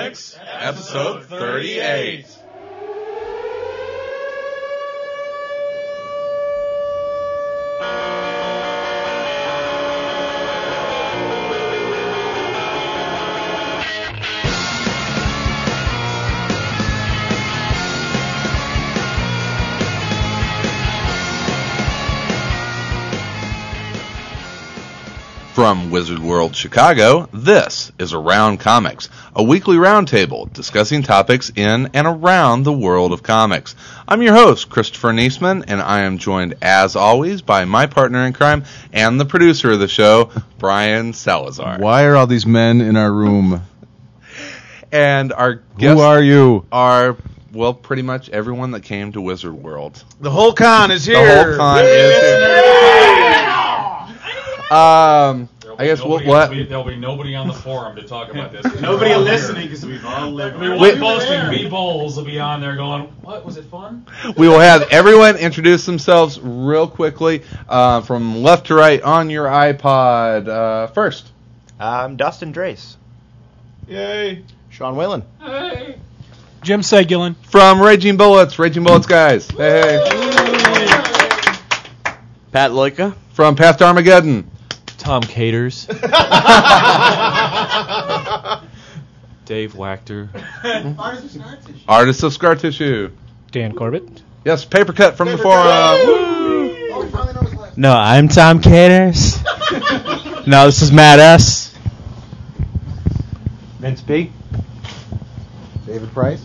Comics, episode 38. From Wizard World Chicago, this is Around Comics, a weekly roundtable discussing topics in and around the world of comics. I'm your host, Christopher Niesman, and I am joined, as always, by my partner in crime and the producer of the show, Brian Salazar. Why are all these men in our room? And our guests Who are you? Are, well, pretty much everyone that came to Wizard World. The whole con is here. The whole con is here. I guess there'll be nobody on the forum to talk about this. Nobody listening because we've all lived. Posting B-Bowls will be on there going, what, was it fun? We will have everyone introduce themselves real quickly from left to right on your iPod. First. I'm Dustin Drace. Yay. Sean Whalen. Hey. Jim Seguin. From Raging Bullets guys. Hey. Pat Loika. From Path to Armageddon. Tom Caters. Dave Wachter. Artist of Scar Tissue. Dan Corbett. Yes, Paper Cut from the forum. Woo! No, I'm Tom Caters. No, this is Matt S. Vince P. David Price.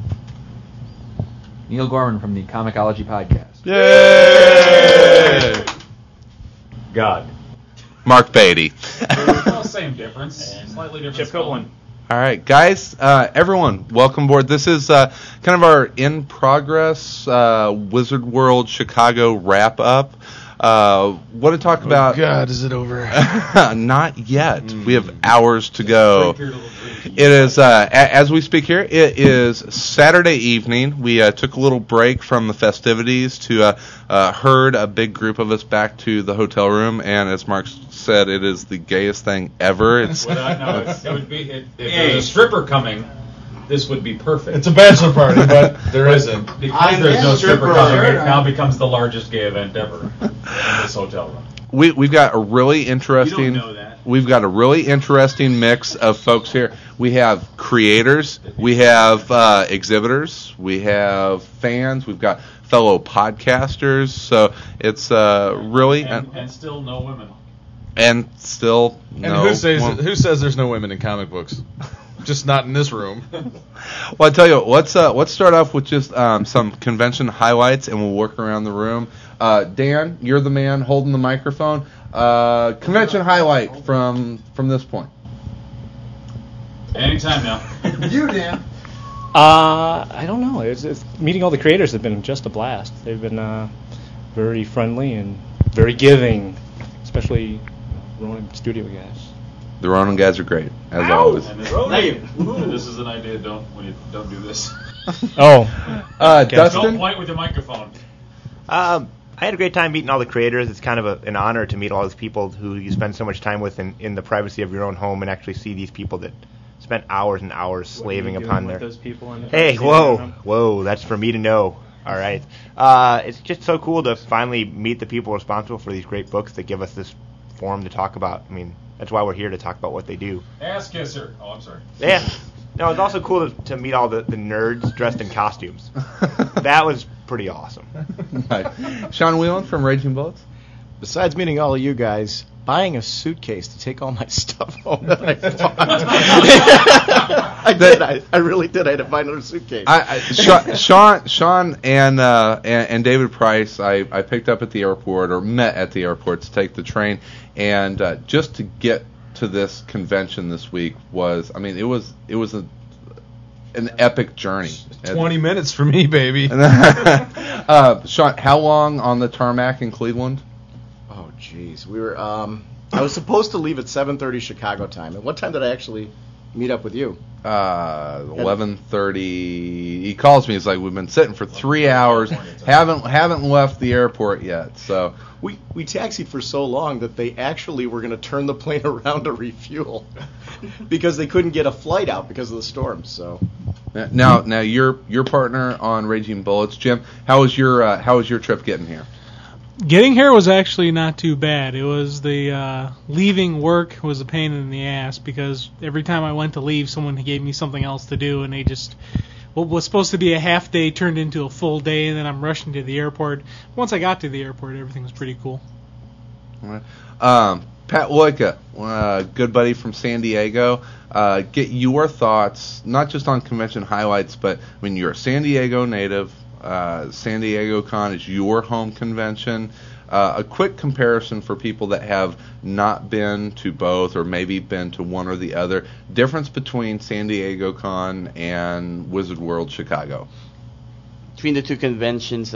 Neil Gorman from the Comicology Podcast. Yay! God. Mark Beatty. Well, same difference. Slightly different. Chip Copeland. All right, guys, everyone, welcome aboard. This is kind of our in-progress Wizard World Chicago wrap-up. Want to talk about... God, is it over? Not yet. We have hours to go. It is, as we speak here, it is Saturday evening. We took a little break from the festivities to herd a big group of us back to the hotel room, and as Mark said, it is the gayest thing ever. It would be, if there was a stripper coming, this would be perfect. It's a bachelor party, but there isn't. Because there's no stripper coming, it now becomes the largest gay event ever in this hotel room. We've got a really interesting... You don't know that. We've got a really interesting mix of folks here. We have creators, we have exhibitors, we have fans, we've got fellow podcasters. So it's really and still no women. And still no. And who says there's no women in comic books? Just not in this room. Well, I tell you what, let's start off with just some convention highlights, and we'll work around the room. Dan, you're the man holding the microphone. Convention highlight from this point. Anytime now. You, Dan. I don't know. It's meeting all the creators has been just a blast. They've been very friendly and very giving, especially Ronin Studio guys. The Ronin guys are great, as always. And this is an idea. Don't do this. Dustin? Don't point with your microphone. I had a great time meeting all the creators. It's kind of an honor to meet all these people who you spend so much time with in the privacy of your own home and actually see these people that spent hours and hours slaving upon their... Those people in the Hey, whoa, that's for me to know. All right. It's just so cool to finally meet the people responsible for these great books that give us this forum to talk about. I mean, that's why we're here, to talk about what they do. Ass kisser. Oh, I'm sorry. Yeah. No, it's also cool to meet all the nerds dressed in costumes. That was pretty awesome. Nice. Sean Whelan from Raging Bullets. Besides meeting all of you guys, buying a suitcase to take all my stuff home that I bought. I really did. I had to buy another suitcase. Sean and David Price, I picked up at the airport, or met at the airport to take the train, and just to get to this convention this week was, I mean, it was an epic journey. 20 minutes for me, baby. Sean, how long on the tarmac in Cleveland? Oh, jeez. We were. I was supposed to leave at 7:30 Chicago time. And what time did I actually meet up with you? 11:30. He calls me. He's like, "We've been sitting for 3 hours. Haven't left the airport yet." So we taxied for so long that they actually were going to turn the plane around to refuel because they couldn't get a flight out because of the storm. So now your partner on Raging Bullets, Jim. How was your trip getting here? Getting here was actually not too bad. It was the leaving work was a pain in the ass because every time I went to leave, someone gave me something else to do, and they just what was supposed to be a half day turned into a full day, and then I'm rushing to the airport. Once I got to the airport, everything was pretty cool. All right. Pat Loika, good buddy from San Diego. Get your thoughts, not just on convention highlights, but I mean, you're a San Diego native. San Diego Con is your home convention. A quick comparison for people that have not been to both or maybe been to one or the other. Difference between San Diego Con and Wizard World Chicago. Between the two conventions,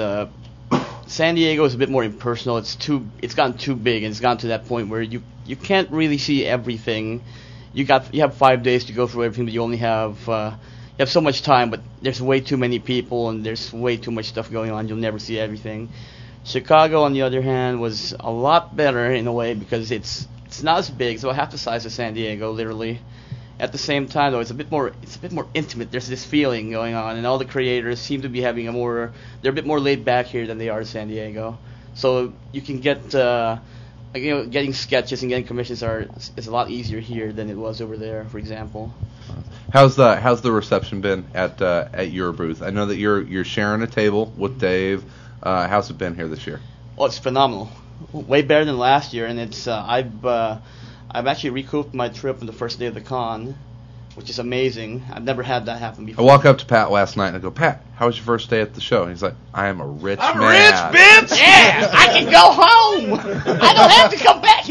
San Diego is a bit more impersonal. It's gotten too big, and it's gotten to that point where you can't really see everything. You have 5 days to go through everything, but you only have you have so much time, but there's way too many people and there's way too much stuff going on. You'll never see everything. Chicago, on the other hand, was a lot better in a way because it's not as big, so half the size of San Diego, literally. At the same time, though, it's a bit more intimate. There's this feeling going on, and all the creators seem to be having they're a bit more laid back here than they are in San Diego. So you can get getting sketches and getting commissions is a lot easier here than it was over there, for example. How's the reception been at your booth? I know that you're sharing a table with Dave. How's it been here this year? Oh, it's phenomenal. Way better than last year, and it's I've actually recouped my trip on the first day of the con, which is amazing. I've never had that happen before. I walk up to Pat last night and I go, "Pat, how was your first day at the show?" And he's like, "I am a rich man." I'm rich, bitch! Yeah, I can go home. I don't have to come back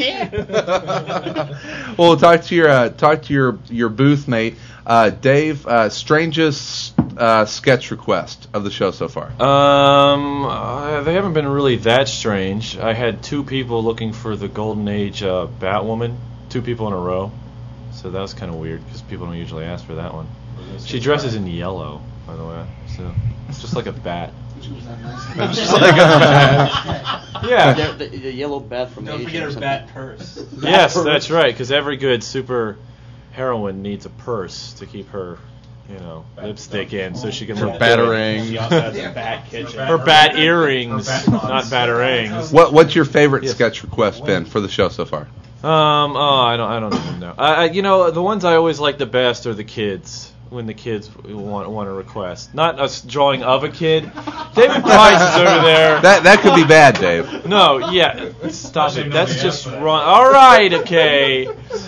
here. Well, talk to your booth mate, Dave. Strangest sketch request of the show so far? They haven't been really that strange. I had 2 people looking for the Golden Age Batwoman, 2 people in a row. So that was kind of weird because people don't usually ask for that one. She dresses in yellow, by the way, so it's just like a bat. Just like a bat. Yeah. The yellow bat from Don't forget her bat purse. Yes, that's right, because every good super heroine needs a purse to keep her, lipstick in so she can look good. Batarang. She also has a bat kitchen. Her bat earrings, not batarangs. What's your favorite sketch request been for the show so far? I don't even know. The ones I always like the best are the kids. When the kids want a request, not us drawing of a kid. David Price is over there. That could be bad, Dave. No, yeah, stop it. That's just wrong. All right, okay.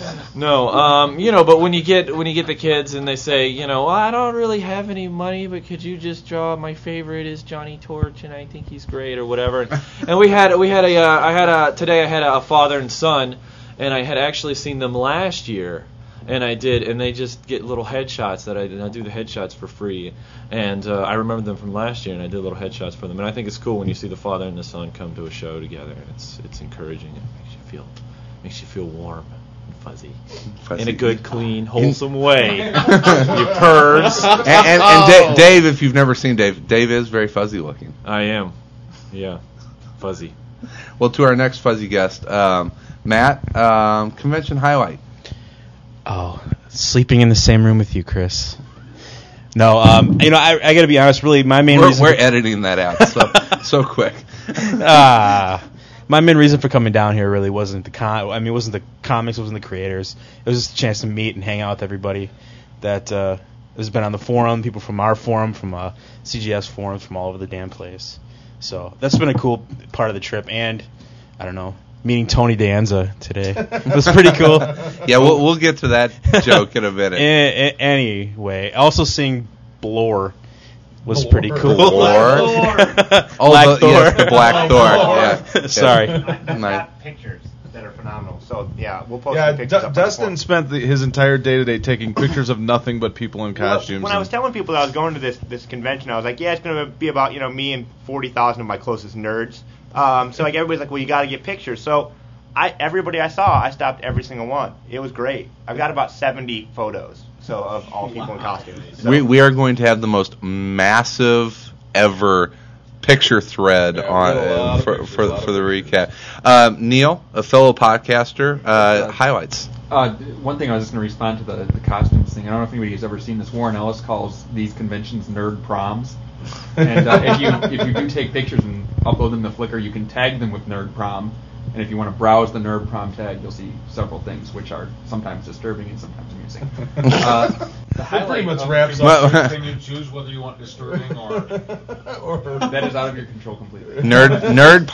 No, but when you get the kids and they say, well, I don't really have any money, but could you just draw? My favorite is Johnny Torch, and I think he's great, or whatever. And today I had a father and son, and I had actually seen them last year. And I did, and they just get little headshots that I did. I do the headshots for free, and I remember them from last year, and I did little headshots for them. And I think it's cool when you see the father and the son come to a show together, and it's encouraging. It makes you feel warm and fuzzy. In a good, clean, wholesome way. You pervs. And Dave, if you've never seen Dave is very fuzzy looking. I am, yeah, fuzzy. Well, to our next fuzzy guest, Matt, convention highlight. Oh, sleeping in the same room with you, Chris. No, I got to be honest. Really, my main reason we're editing that out so quick. My main reason for coming down here really wasn't the it wasn't the comics, it wasn't the creators. It was just a chance to meet and hang out with everybody that has been on the forum, people from our forum, from CGS forums, from all over the damn place. So that's been a cool part of the trip, and I don't know. Meeting Tony Danza today. It was pretty cool. Yeah, we'll get to that joke in a minute. Anyway, also seeing Blore was pretty cool. Blore? Black Thor. Yes, the Black Thor. Yeah. Sorry. I've got pictures that are phenomenal. So, yeah, we'll post some pictures up. Dustin spent his entire day today taking pictures of nothing but people in costumes. When I was telling people that I was going to this convention, I was like, yeah, it's going to be about me and 40,000 of my closest nerds. So everybody's like, well, you got to get pictures. So everybody I saw, I stopped every single one. It was great. I've got about 70 photos. So of all people in costume. So, We are going to have the most massive ever picture thread for the recap. Neil, a fellow podcaster, highlights. One thing I was just going to respond to the costumes thing. I don't know if anybody's ever seen this. Warren Ellis calls these conventions nerd proms. And if you do take pictures and upload them to Flickr, you can tag them with nerd prom. And if you want to browse the nerd prom tag, you'll see several things which are sometimes disturbing and sometimes amusing. The highlight pretty much of- wraps up. Can you choose whether you want disturbing or that is out of your control completely. Nerd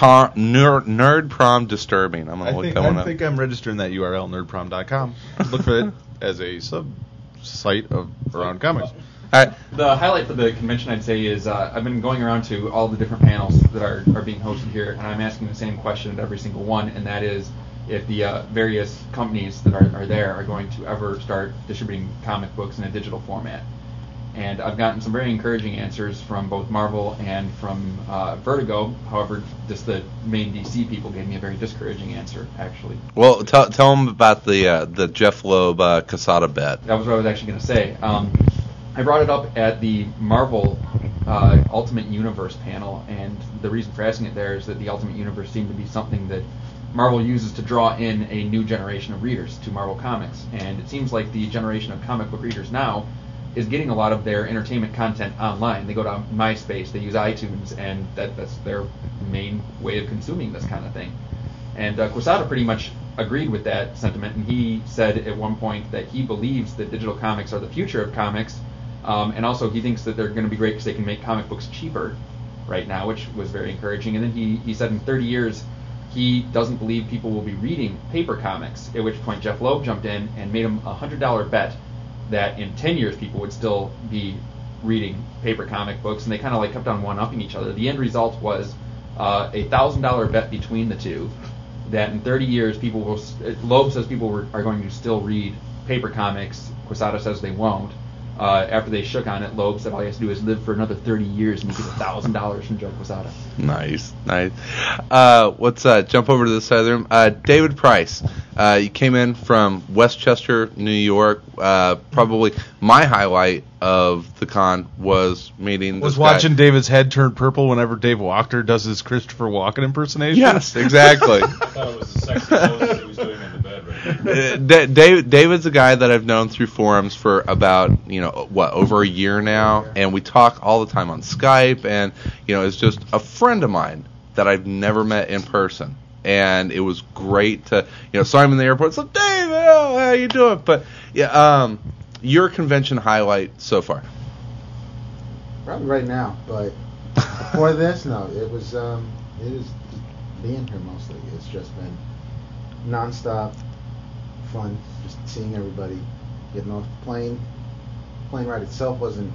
prom disturbing. I'm gonna look that one I up. think I'm registering that URL, nerdprom.com. Look for it as a sub-site of Around Comics. All right. The highlight for the convention, I'd say, is I've been going around to all the different panels that are being hosted here, and I'm asking the same question at every single one, and that is if the various companies that are there are going to ever start distributing comic books in a digital format. And I've gotten some very encouraging answers from both Marvel and from Vertigo. However, just the main DC people gave me a very discouraging answer, actually. Well, tell them about the Jeff Loeb Quesada bet. That was what I was actually going to say. I brought it up at the Marvel Ultimate Universe panel, and the reason for asking it there is that the Ultimate Universe seemed to be something that Marvel uses to draw in a new generation of readers to Marvel Comics. And it seems like the generation of comic book readers now is getting a lot of their entertainment content online. They go to MySpace, they use iTunes, and that's their main way of consuming this kind of thing. And Quesada pretty much agreed with that sentiment, and he said at one point that he believes that digital comics are the future of comics. And also, he thinks that they're going to be great because they can make comic books cheaper right now, which was very encouraging. And then he said in 30 years, he doesn't believe people will be reading paper comics, at which point Jeff Loeb jumped in and made him a $100 bet that in 10 years people would still be reading paper comic books, and they kind of like kept on one-upping each other. The end result was a $1,000 bet between the two, that in 30 years people will, Loeb says people are going to still read paper comics, Quesada says they won't. After they shook on it, Loeb said all he has to do is live for another 30 years and he gets $1,000 from Joe Quesada. Nice. Let's jump over to this side of the room. David Price, you came in from Westchester, New York. Probably my highlight of the con was meeting. Was watching David's head turn purple whenever Dave Walker does his Christopher Walken impersonation. Yes, exactly. I thought it was the sexy pose he was doing in the bed right now. David's a guy that I've known through forums for about over a year now, and we talk all the time on Skype, and it's just a friend of mine that I've never met in person. And it was great to saw him in the airport. It's like, David, how you doing? But yeah, your convention highlight so far? Probably right now, but before this, no, it was being here mostly. It's just been nonstop fun, just seeing everybody, getting off the plane. The plane ride itself wasn't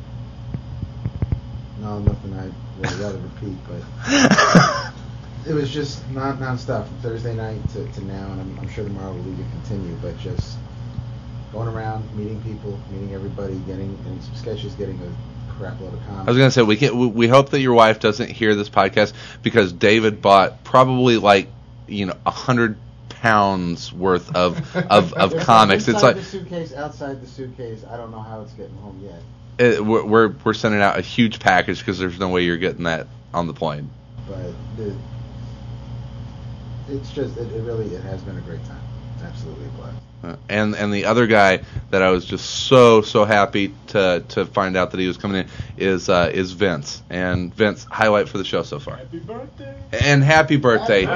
nothing I'd really rather repeat, but it was just nonstop from Thursday night to now, and I'm sure tomorrow will even continue, but just going around, meeting people, meeting everybody, getting in some sketches, getting a crap load of comics. I was going to say, we hope that your wife doesn't hear this podcast, because David bought probably 100 pounds worth of comics. It's like the suitcase, outside the suitcase. I don't know how it's getting home yet. We're sending out a huge package because there's no way you're getting that on the plane. But it's just it has been a great time. It's absolutely a blast. And the other guy that I was just so happy to find out that he was coming in is Vince. And Vince, highlight for the show so far. Happy birthday! And happy birthday to Vince.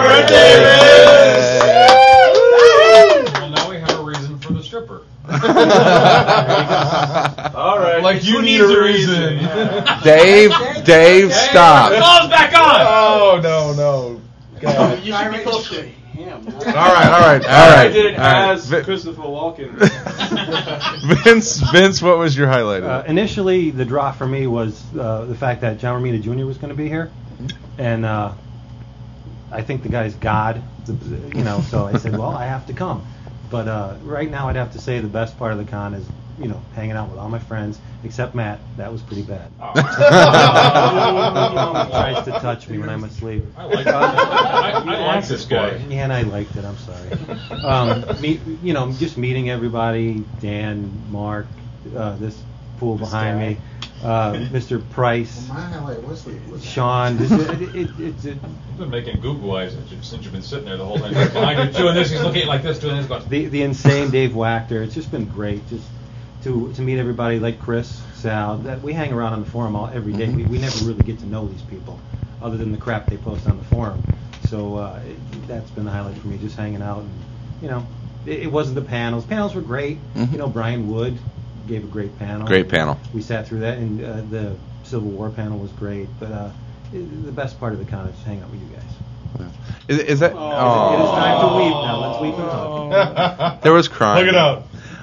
Well, now we have a reason for the stripper. All right. Like you need a reason. Yeah. Dave, stop. The ball's back on! Oh, no. God. You should be close to him. All right. I did it as Christopher Walken. Vince, what was your highlight? Initially, the draw for me was the fact that John Romita Jr. was going to be here, and I think the guy's God, so I said, well, I have to come. But right now, I'd have to say the best part of the con is hanging out with all my friends except Matt. That was pretty bad. Oh. He tries to touch me when I'm asleep. I like this guy. Yeah, and I liked it. I'm sorry. Just meeting everybody. Dan, Mark, this fool behind me, Mr. Price, Well, my highlight was Sean. He's been making Google eyes since you've been sitting there the whole time. He's behind you, doing this, he's looking at you like this, doing this, going. The insane Dave Wachter. It's just been great. Just to meet everybody like Chris, Sal. That we hang around on the forum every day. We never really get to know these people, other than the crap they post on the forum. So that's been the highlight for me. Just hanging out, and it wasn't the panels. Panels were great. Brian Wood gave a great panel. Great panel. We sat through that, and the Civil War panel was great. But the best part of the con is just hang out with you guys. Is that? It is time to weep now. Let's weep and talk. There was crying. Look it up.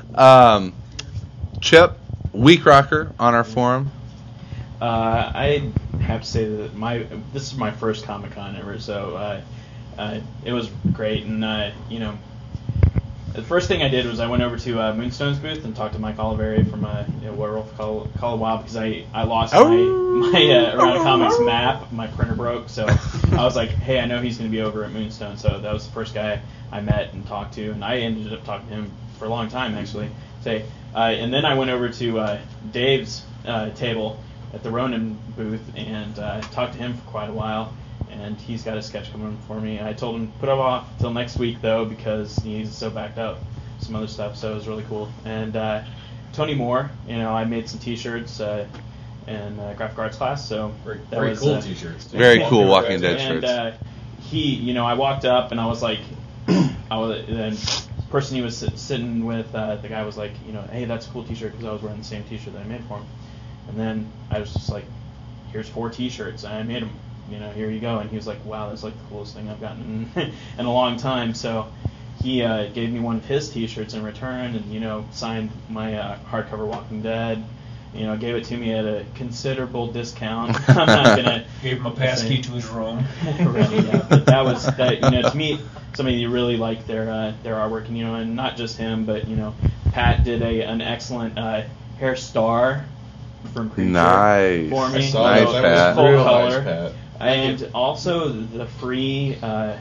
Chip, Week Rocker on our forum. I have to say that this is my first Comic-Con ever, so it was great. And the first thing I did was I went over to Moonstone's booth and talked to Mike Oliveri from Werewolf Call a While, because I lost my Around Comics map. My printer broke, so I was like, hey, I know he's going to be over at Moonstone. So that was the first guy I met and talked to, and I ended up talking to him for a long time, actually. And then I went over to Dave's table at the Ronin booth and talked to him for quite a while. And he's got a sketch coming for me. I told him to put it off till next week, though, because he's so backed up. Some other stuff, so it was really cool. And Tony Moore, I made some T-shirts in graphic arts class. So very was, cool T-shirts. Very cool Walking Dead shirts. And I walked up and I was like, the person he was sitting with, the guy was like, hey, that's a cool T-shirt, because I was wearing the same T-shirt that I made for him. And then I was just like, here's 4 T-shirts, and I made them. Here you go. And he was like, wow, that's like the coolest thing I've gotten in a long time. So he gave me one of his T-shirts in return, and signed my hardcover Walking Dead. Gave it to me at a considerable discount. I'm not gonna gave him a pass key to his room. Right, yeah. But that was that. To meet somebody you really like their artwork, and not just him, but Pat did an excellent Hair Star from Creature Nice. for me. Nice, Pat. Full Real color. nice, Pat. And also the free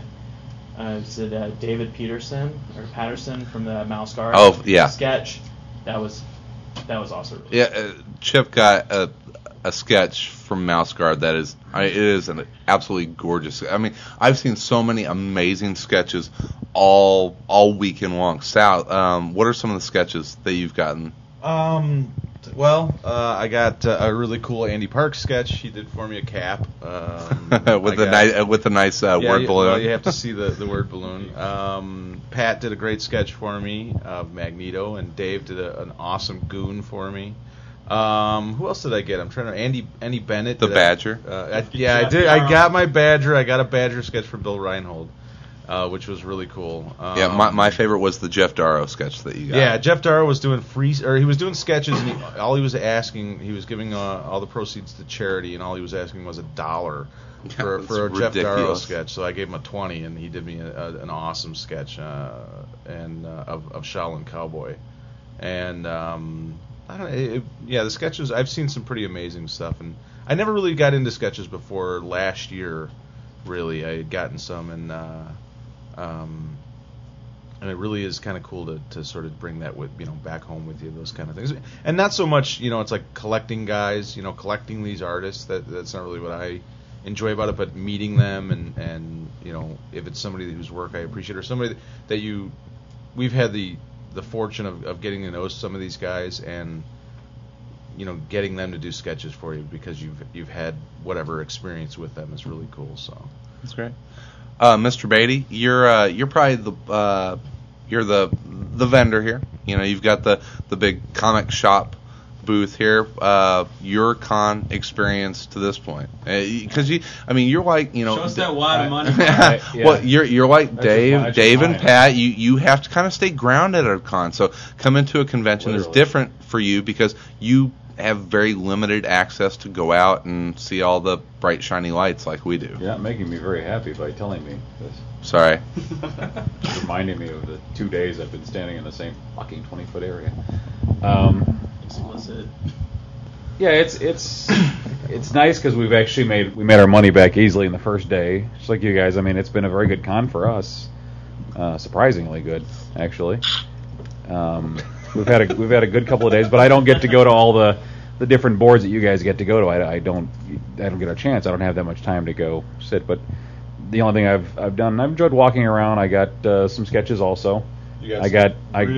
David Patterson from the Mouse Guard sketch. That was awesome. Yeah, Chip got a sketch from Mouse Guard that is it is an absolutely gorgeous. I mean, I've seen so many amazing sketches all weekend long. Sal, what are some of the sketches that you've gotten? I got a really cool Andy Parks sketch. He did for me a cap with the nice word balloon. Well, you have to see the word balloon. Pat did a great sketch for me of Magneto, and Dave did an awesome goon for me. Who else did I get? I'm trying to. Andy Bennett. The Badger. I did. I got my Badger. I got a Badger sketch from Bill Reinhold. Which was really cool. My favorite was the Jeff Darrow sketch that you got. Yeah, Jeff Darrow was doing he was doing sketches, and he was giving all the proceeds to charity, and all he was asking was $1 for a Jeff Darrow sketch. So I gave him a 20, and he did me an awesome sketch of Shaolin Cowboy, and I don't know. The sketches, I've seen some pretty amazing stuff, and I never really got into sketches before last year. Really, I had gotten some, and it really is kind of cool to sort of bring that with back home with you, those kind of things, and not so much it's like collecting guys, collecting these artists. That's not really what I enjoy about it, but meeting them and if it's somebody whose work I appreciate, or somebody that we've had the fortune of getting to know some of these guys, and getting them to do sketches for you because you've had whatever experience with them is really cool. So that's great. Mr. Beatty, you're probably the vendor here. You've got the big comic shop booth here. Your con experience to this point, because you're like show us that wad of money. Well, you're like Dave and Pat. You have to kind of stay grounded at a con. So come into a convention that's different for you because you have very limited access to go out and see all the bright shiny lights like we do. You're not making me very happy by telling me this. Sorry. Just reminding me of the 2 days I've been standing in the same fucking 20-foot area. Explicit. Yeah, it's nice because we made our money back easily in the first day, just like you guys. I mean, it's been a very good con for us, surprisingly good actually. We've had a good couple of days, but I don't get to go to all the different boards that you guys get to go to. I don't get a chance. I don't have that much time to go sit. But the only thing I've done, I've enjoyed walking around. I got some sketches also. I got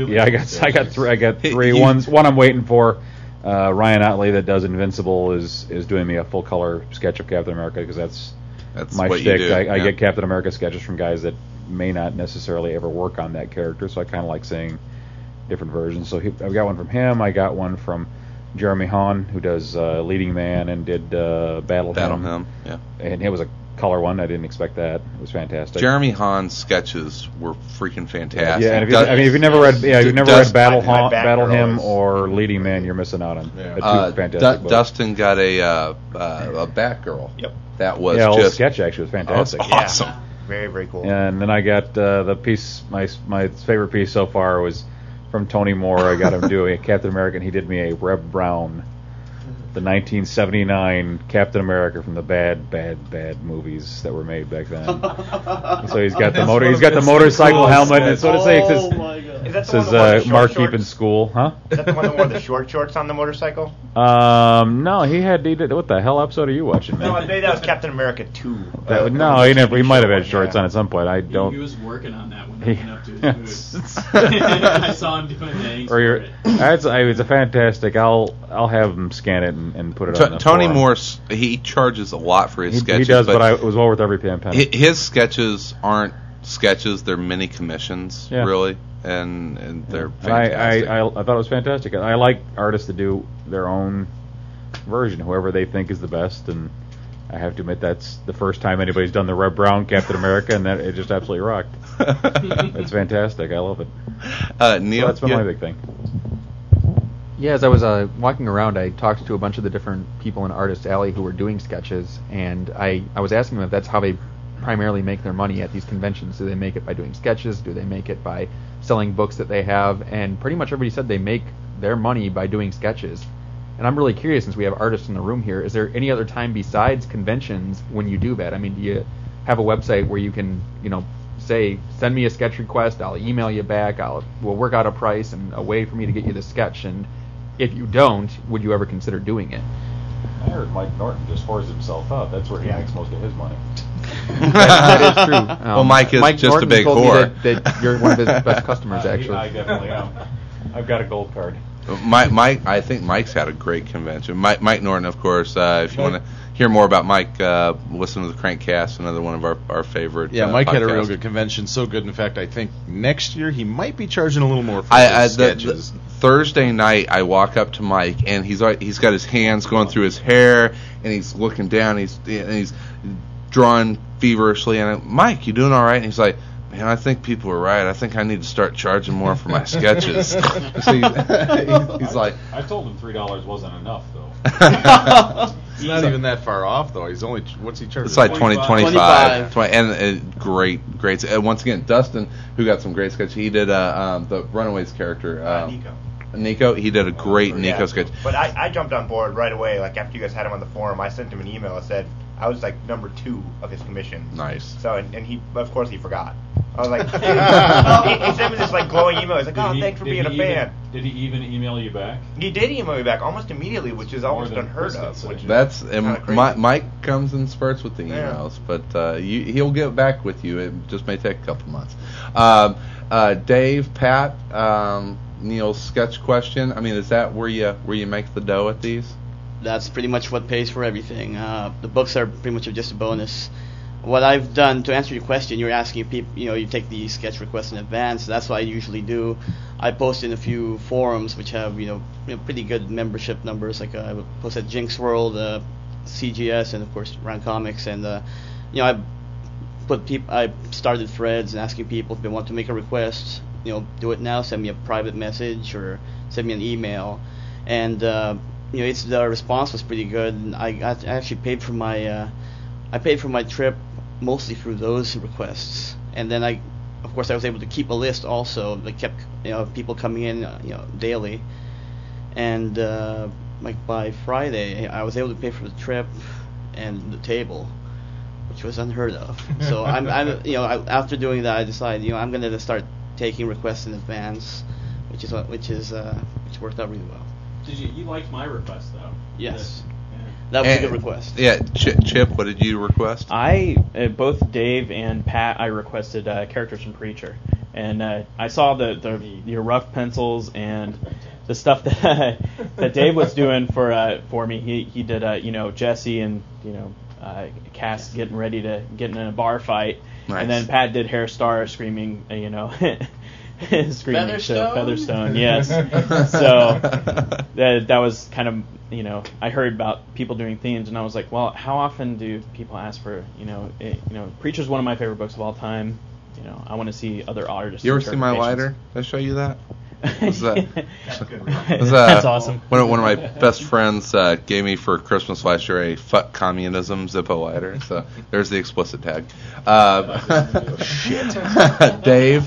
three. One I'm waiting for. Ryan Otley that does Invincible is doing me a full color sketch of Captain America because that's my what shtick. you do. I get Captain America sketches from guys that may not necessarily ever work on that character, so I kind of like seeing different versions. So I've got one from him. I got one from Jeremy Hahn, who does Leading Man and did Battle Hymn. Yeah. And it was a color one. I didn't expect that. It was fantastic. Jeremy Hahn's sketches were freaking fantastic. Yeah, and if you've never read Battle Hymn or Leading Man, you're missing out on two fantastic books. Dustin got a Batgirl. Yep. That was the whole just sketch actually was fantastic. Awesome. Yeah. Very, very cool. And then I got the piece. My favorite piece so far was from Tony Moore. I got him doing Captain America, and he did me a Reb Brown, the 1979 Captain America from the bad movies that were made back then. And so he's got the motor. He's got the motorcycle helmet. And so to say, it says, Is that the one that wore the short Mark shorts? Keep in school, huh? Is that the one that wore the short shorts on the motorcycle? No, he did. What the hell episode are you watching, man? No, maybe that was Captain America 2. No, he might have had shorts on at some point. I don't. He was working on that one, leading up to his booth. I saw him doing that. It's a fantastic. I'll have him scan it and put it on the Tony forum. Morse, he charges a lot for his sketches. He does, but it was well worth every penny. His sketches aren't sketches; they're mini commissions, really, and they're fantastic. I thought it was fantastic. I like artists to do their own version, whoever they think is the best, and I have to admit that's the first time anybody's done the Reb Brown Captain America, and that it just absolutely rocked. It's fantastic. I love it. Neil, so that's been my big thing. Yeah, as I was walking around, I talked to a bunch of the different people in Artist Alley who were doing sketches, and I was asking them if that's how they primarily make their money at these conventions. Do they make it by doing sketches? Do they make it by selling books that they have? And pretty much everybody said they make their money by doing sketches. And I'm really curious, since we have artists in the room here, is there any other time besides conventions when you do that? I mean, do you have a website where you can, say, send me a sketch request, I'll email you back, we'll work out a price and a way for me to get you the sketch, and if you don't, would you ever consider doing it? I heard Mike Norton just whores himself up. That's where he makes most of his money. that is true. Well, Mike is just Norton a big told whore. Me that you're one of his best customers, actually. I definitely am. I've got a gold card. Mike, I think Mike's had a great convention. Mike Norton, of course. If you want to hear more about Mike, listen to the Crankcast, another one of our favorite. Yeah, Mike had a real podcasts. good convention. So good, in fact, I think next year he might be charging a little more for his sketches. Thursday night, I walk up to Mike, and he's got his hands going through his hair, and he's looking down, he's drawing feverishly, and I'm, Mike, you doing all right? And he's like, man, I think people are right. I think I need to start charging more for my sketches. So he's like, I told him $3 wasn't enough, though. It's not even that far off, though. He's only, what's he charging? it's like 25. 20, and great. Once again, Dustin, who got some great sketches, he did the Runaways character. Nico, he did a great Nico sketch. But I jumped on board right away. Like after you guys had him on the forum, I sent him an email. I said I was like number 2 of his commissions. Nice. So and he, of course, he forgot. I was like, he sent me this like glowing email. He's like, thanks for being a fan. Did he even email you back? He did email me back almost immediately, which is almost unheard of. Mike comes in spurts with the emails, but he'll get back with you. It just may take a couple months. Dave, Pat, Neil's sketch question. I mean, is that where you make the dough at these? That's pretty much what pays for everything. The books are pretty much just a bonus. What I've done, to answer your question, you're asking people, you take the sketch requests in advance. That's what I usually do. I post in a few forums which have, pretty good membership numbers. Like I post at Jinx World, CGS, and of course Round Comics. And I started threads and asking people if they want to make a request. Do it now. Send me a private message or send me an email. And it's the response was pretty good. And I actually paid for my trip mostly through those requests, and then I was able to keep a list also that kept people coming in daily, and like by Friday, I was able to pay for the trip and the table, which was unheard of. So after doing that, I decided, I'm going to start taking requests in advance, which worked out really well. Did you liked my request though? Yes. That was a good request. Yeah, Chip, what did you request? Both Dave and Pat, I requested characters from Preacher, and I saw your rough pencils and the stuff that Dave was doing for me. He did Jesse and Cass getting ready to get in a bar fight, nice. And then Pat did Hairstar screaming screaming Featherstone, yes. So that was kind of, I heard about people doing themes, and I was like, well, how often do people ask for, Preacher's one of my favorite books of all time. I want to see other artists. You ever see my lighter? Did I show you that? That's awesome. One of my best friends gave me for Christmas last year a "Fuck Communism" Zippo lighter. So there's the explicit tag. Shit. Dave.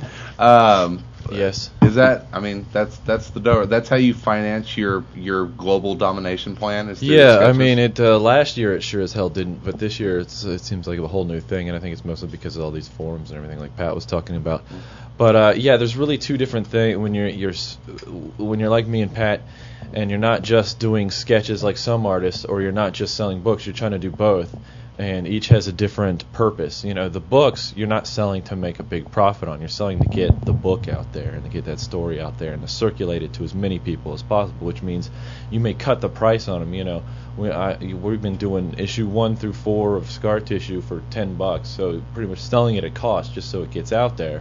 Yes. Is that? I mean, that's the door. That's how you finance your global domination plan. Is yeah. I mean, it last year it sure as hell didn't, but this year it seems like a whole new thing, and I think it's mostly because of all these forums and everything like Pat was talking about. But yeah, there's really two different things when you're like me and Pat, and you're not just doing sketches like some artists, or you're not just selling books. You're trying to do both. And each has a different purpose. The books you're not selling to make a big profit on. You're selling to get the book out there and to get that story out there and to circulate it to as many people as possible, which means you may cut the price on them. We've been doing issue 1 through 4 of Scar Tissue for $10, so pretty much selling it at cost just so it gets out there.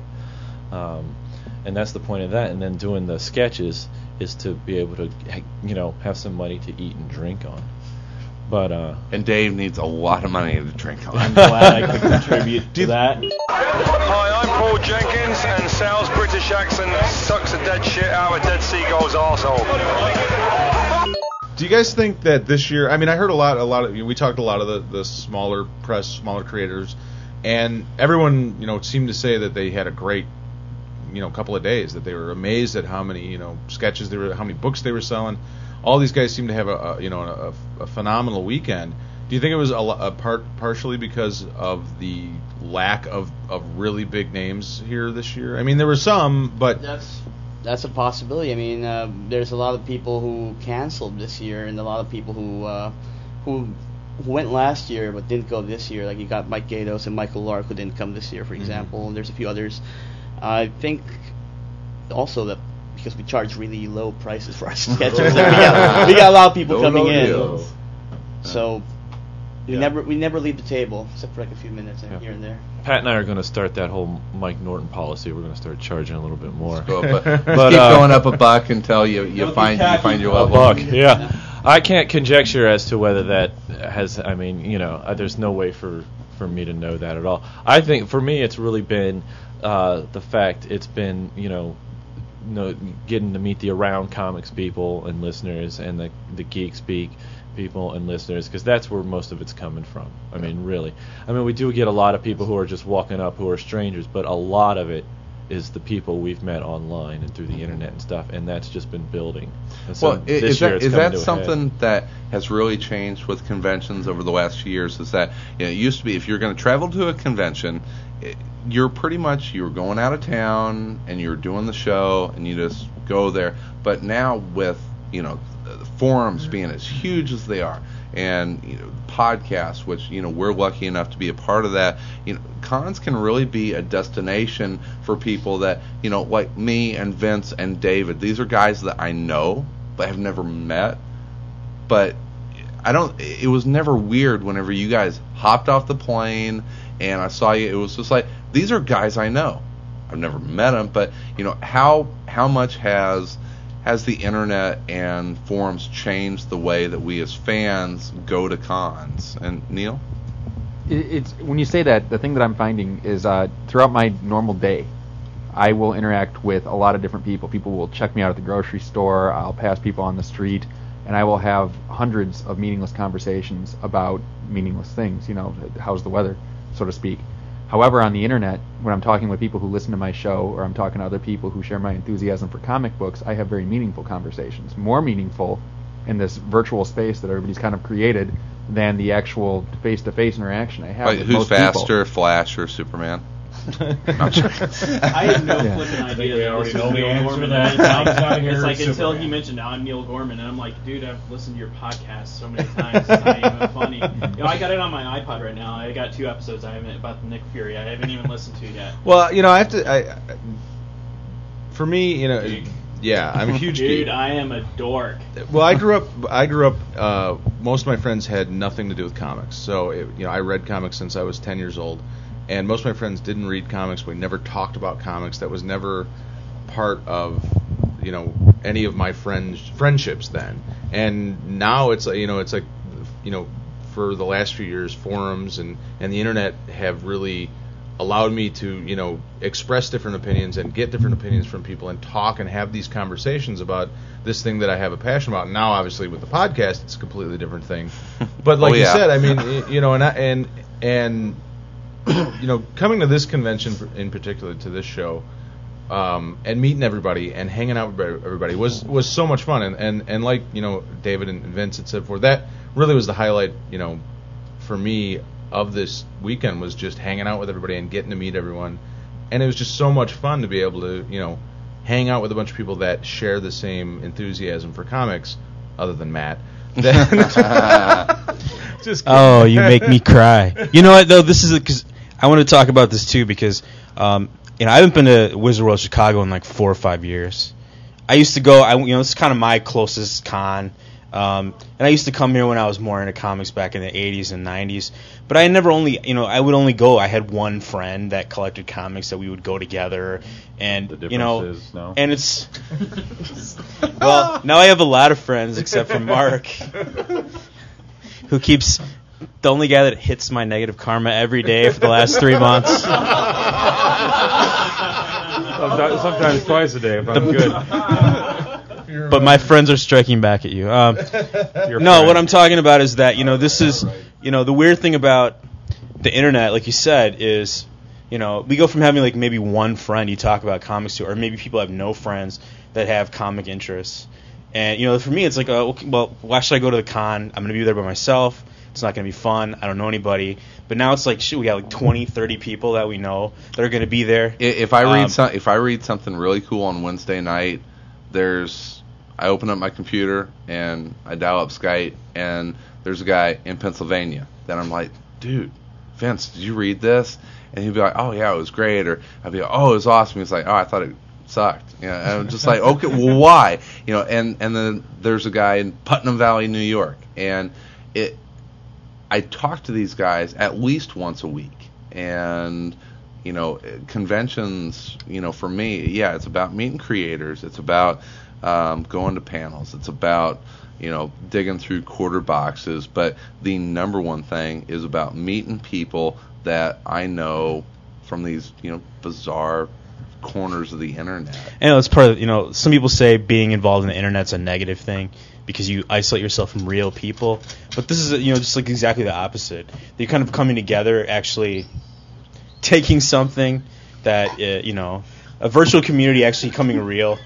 And that's the point of that. And then doing the sketches is to be able to, have some money to eat and drink on. But and Dave needs a lot of money to drink on. I'm glad I could contribute to that. Hi, I'm Paul Jenkins, and Sal's British accent sucks the dead shit out of Dead Seagull's arsehole. Do you guys think that this year? I mean, I heard a lot of. We talked to a lot of the smaller press, smaller creators, and everyone, seemed to say that they had a great, couple of days. That they were amazed at how many, sketches how many books they were selling. All these guys seem to have a phenomenal weekend. Do you think it was partially because of the lack of really big names here this year? I mean, there were some, but that's a possibility. I mean, there's a lot of people who canceled this year, and a lot of people who went last year but didn't go this year. Like you got Mike Gaydos and Michael Lark who didn't come this year, for example. And there's a few others. I think also that because we charge really low prices for our sketches, we got a lot of people coming in. So we never leave the table except for like a few minutes here and there. Pat and I are going to start that whole Mike Norton policy. We're going to start charging a little bit more. But keep going up $1 until you find your level. $1, yeah. I can't conjecture as to whether that has. I mean, there's no way for me to know that at all. I think for me, it's really been the fact it's been getting to meet the Around Comics people and listeners and the Geek Speak people and listeners, because that's where most of it's coming from. I mean, really. I mean, we do get a lot of people who are just walking up who are strangers, but a lot of it is the people we've met online and through the internet and stuff, and that's just been building. And so is that something that has really changed with conventions over the last few years? Is that it used to be if you're going to travel to a convention, you're going out of town and you're doing the show and you just go there. But now with the forums being as huge as they are, and podcasts, which we're lucky enough to be a part of that, cons can really be a destination for people that like me and Vince and David. These are guys that I know but have never met. But it was never weird whenever you guys hopped off the plane and I saw you. It was just like, these are guys I know. I've never met them, but how much has the internet and forums changed the way that we as fans go to cons? And Neil? It's when you say that, the thing that I'm finding is throughout my normal day, I will interact with a lot of different people. People will check me out at the grocery store. I'll pass people on the street, and I will have hundreds of meaningless conversations about meaningless things. How's the weather, so to speak. However, on the internet, when I'm talking with people who listen to my show, or I'm talking to other people who share my enthusiasm for comic books, I have very meaningful conversations. More meaningful in this virtual space that everybody's kind of created than the actual face-to-face interaction I have Wait, with who's most faster, people. Flash or Superman? I had no flipping idea that this was Neil Gorman. It's like until he mentioned I'm Neil Gorman, and I'm like, dude, I've listened to your podcast so many times. It's not even funny. I got it on my iPod right now. I got 2 episodes. I haven't about the Nick Fury. I haven't even listened to yet. Well, I have to. For me, yeah, I'm a huge dude. geek. I am a dork. Well, I grew up. Most of my friends had nothing to do with comics, so I read comics since I was 10 years old. And most of my friends didn't read comics. We never talked about comics. That was never part of, any of my friendships then. And now it's like, for the last few years, forums and the internet have really allowed me to, express different opinions and get different opinions from people and talk and have these conversations about this thing that I have a passion about. Now, obviously, with the podcast, it's a completely different thing. But like you said, I mean, and coming to this convention in particular, to this show, and meeting everybody and hanging out with everybody was so much fun. And like David and Vince had said before, that really was the highlight for me of this weekend, was just hanging out with everybody and getting to meet everyone. And it was just so much fun to be able to hang out with a bunch of people that share the same enthusiasm for comics, other than Matt. Just oh, you make me cry. You know what though? This is because I want to talk about this too, because I haven't been to Wizard World Chicago in like 4 or 5 years. I used to go. It's kind of my closest con, and I used to come here when I was more into comics back in the 80s and 90s. But I never I would only go. I had one friend that collected comics that we would go together, and the difference is no. And it's well, now I have a lot of friends except for Mark, who keeps. The only guy that hits my negative karma every day for the last 3 months. Sometimes twice a day if I'm good. But my friends are striking back at you. No, what I'm talking about is that, this is, the weird thing about the internet, like you said, is, we go from having like maybe one friend you talk about comics to, or maybe people have no friends that have comic interests. And, for me, it's like, well, why should I go to the con? I'm going to be there by myself. It's not going to be fun. I don't know anybody. But now it's like, shoot, we got like 20, 30 people that we know that are going to be there. If I read something really cool on Wednesday night, I open up my computer and I dial up Skype, and there's a guy in Pennsylvania that I'm like, dude, Vince, did you read this? And he'd be like, oh yeah, it was great. Or I'd be like, oh, it was awesome. He's like, oh, I thought it sucked. And I'm just like, okay, well, why? And then there's a guy in Putnam Valley, New York, and I talk to these guys at least once a week. And conventions, for me, yeah, it's about meeting creators. It's about going to panels. It's about digging through quarter boxes. But the number one thing is about meeting people that I know from these bizarre corners of the internet. And it's part of some people say being involved in the internet's a negative thing because you isolate yourself from real people. But this is just like exactly the opposite. You're kind of coming together, actually taking something that a virtual community actually coming real.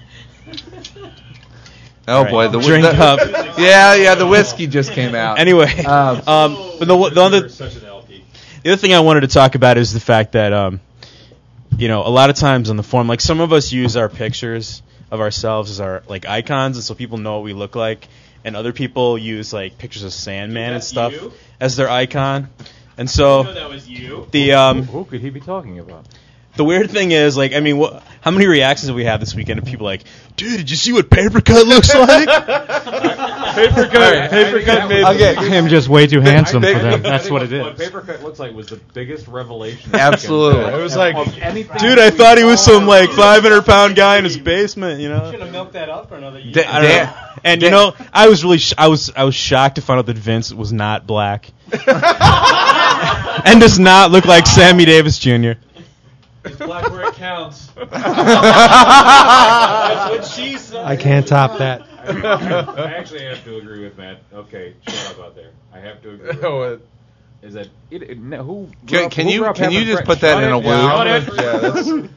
Oh boy, the drink up. Yeah, the whiskey just came out. Anyway, but the other thing I wanted to talk about is the fact that a lot of times on the forum, like some of us use our pictures of ourselves as our like icons, and so people know what we look like, and other people use like pictures of Sandman and stuff as their icon, and so that was you. Who could he be talking about? The weird thing is, like, I mean, how many reactions have we had this weekend of people like, dude, did you see what Papercut looks like? Papercut made him just way too handsome for them. That's what it is. What Papercut looks like was the biggest revelation. Absolutely. It was like, dude, I thought he was some like 500-pound guy in his basement, Should have milked that up for another year. I don't know. And I was really I was shocked to find out that Vince was not black and does not look like Sammy Davis Jr. It's black where it counts. That's what she said. I can't top that. I actually have to agree with Matt. Okay, shut up out there. I have to agree with is that who Can you just put that in a loop?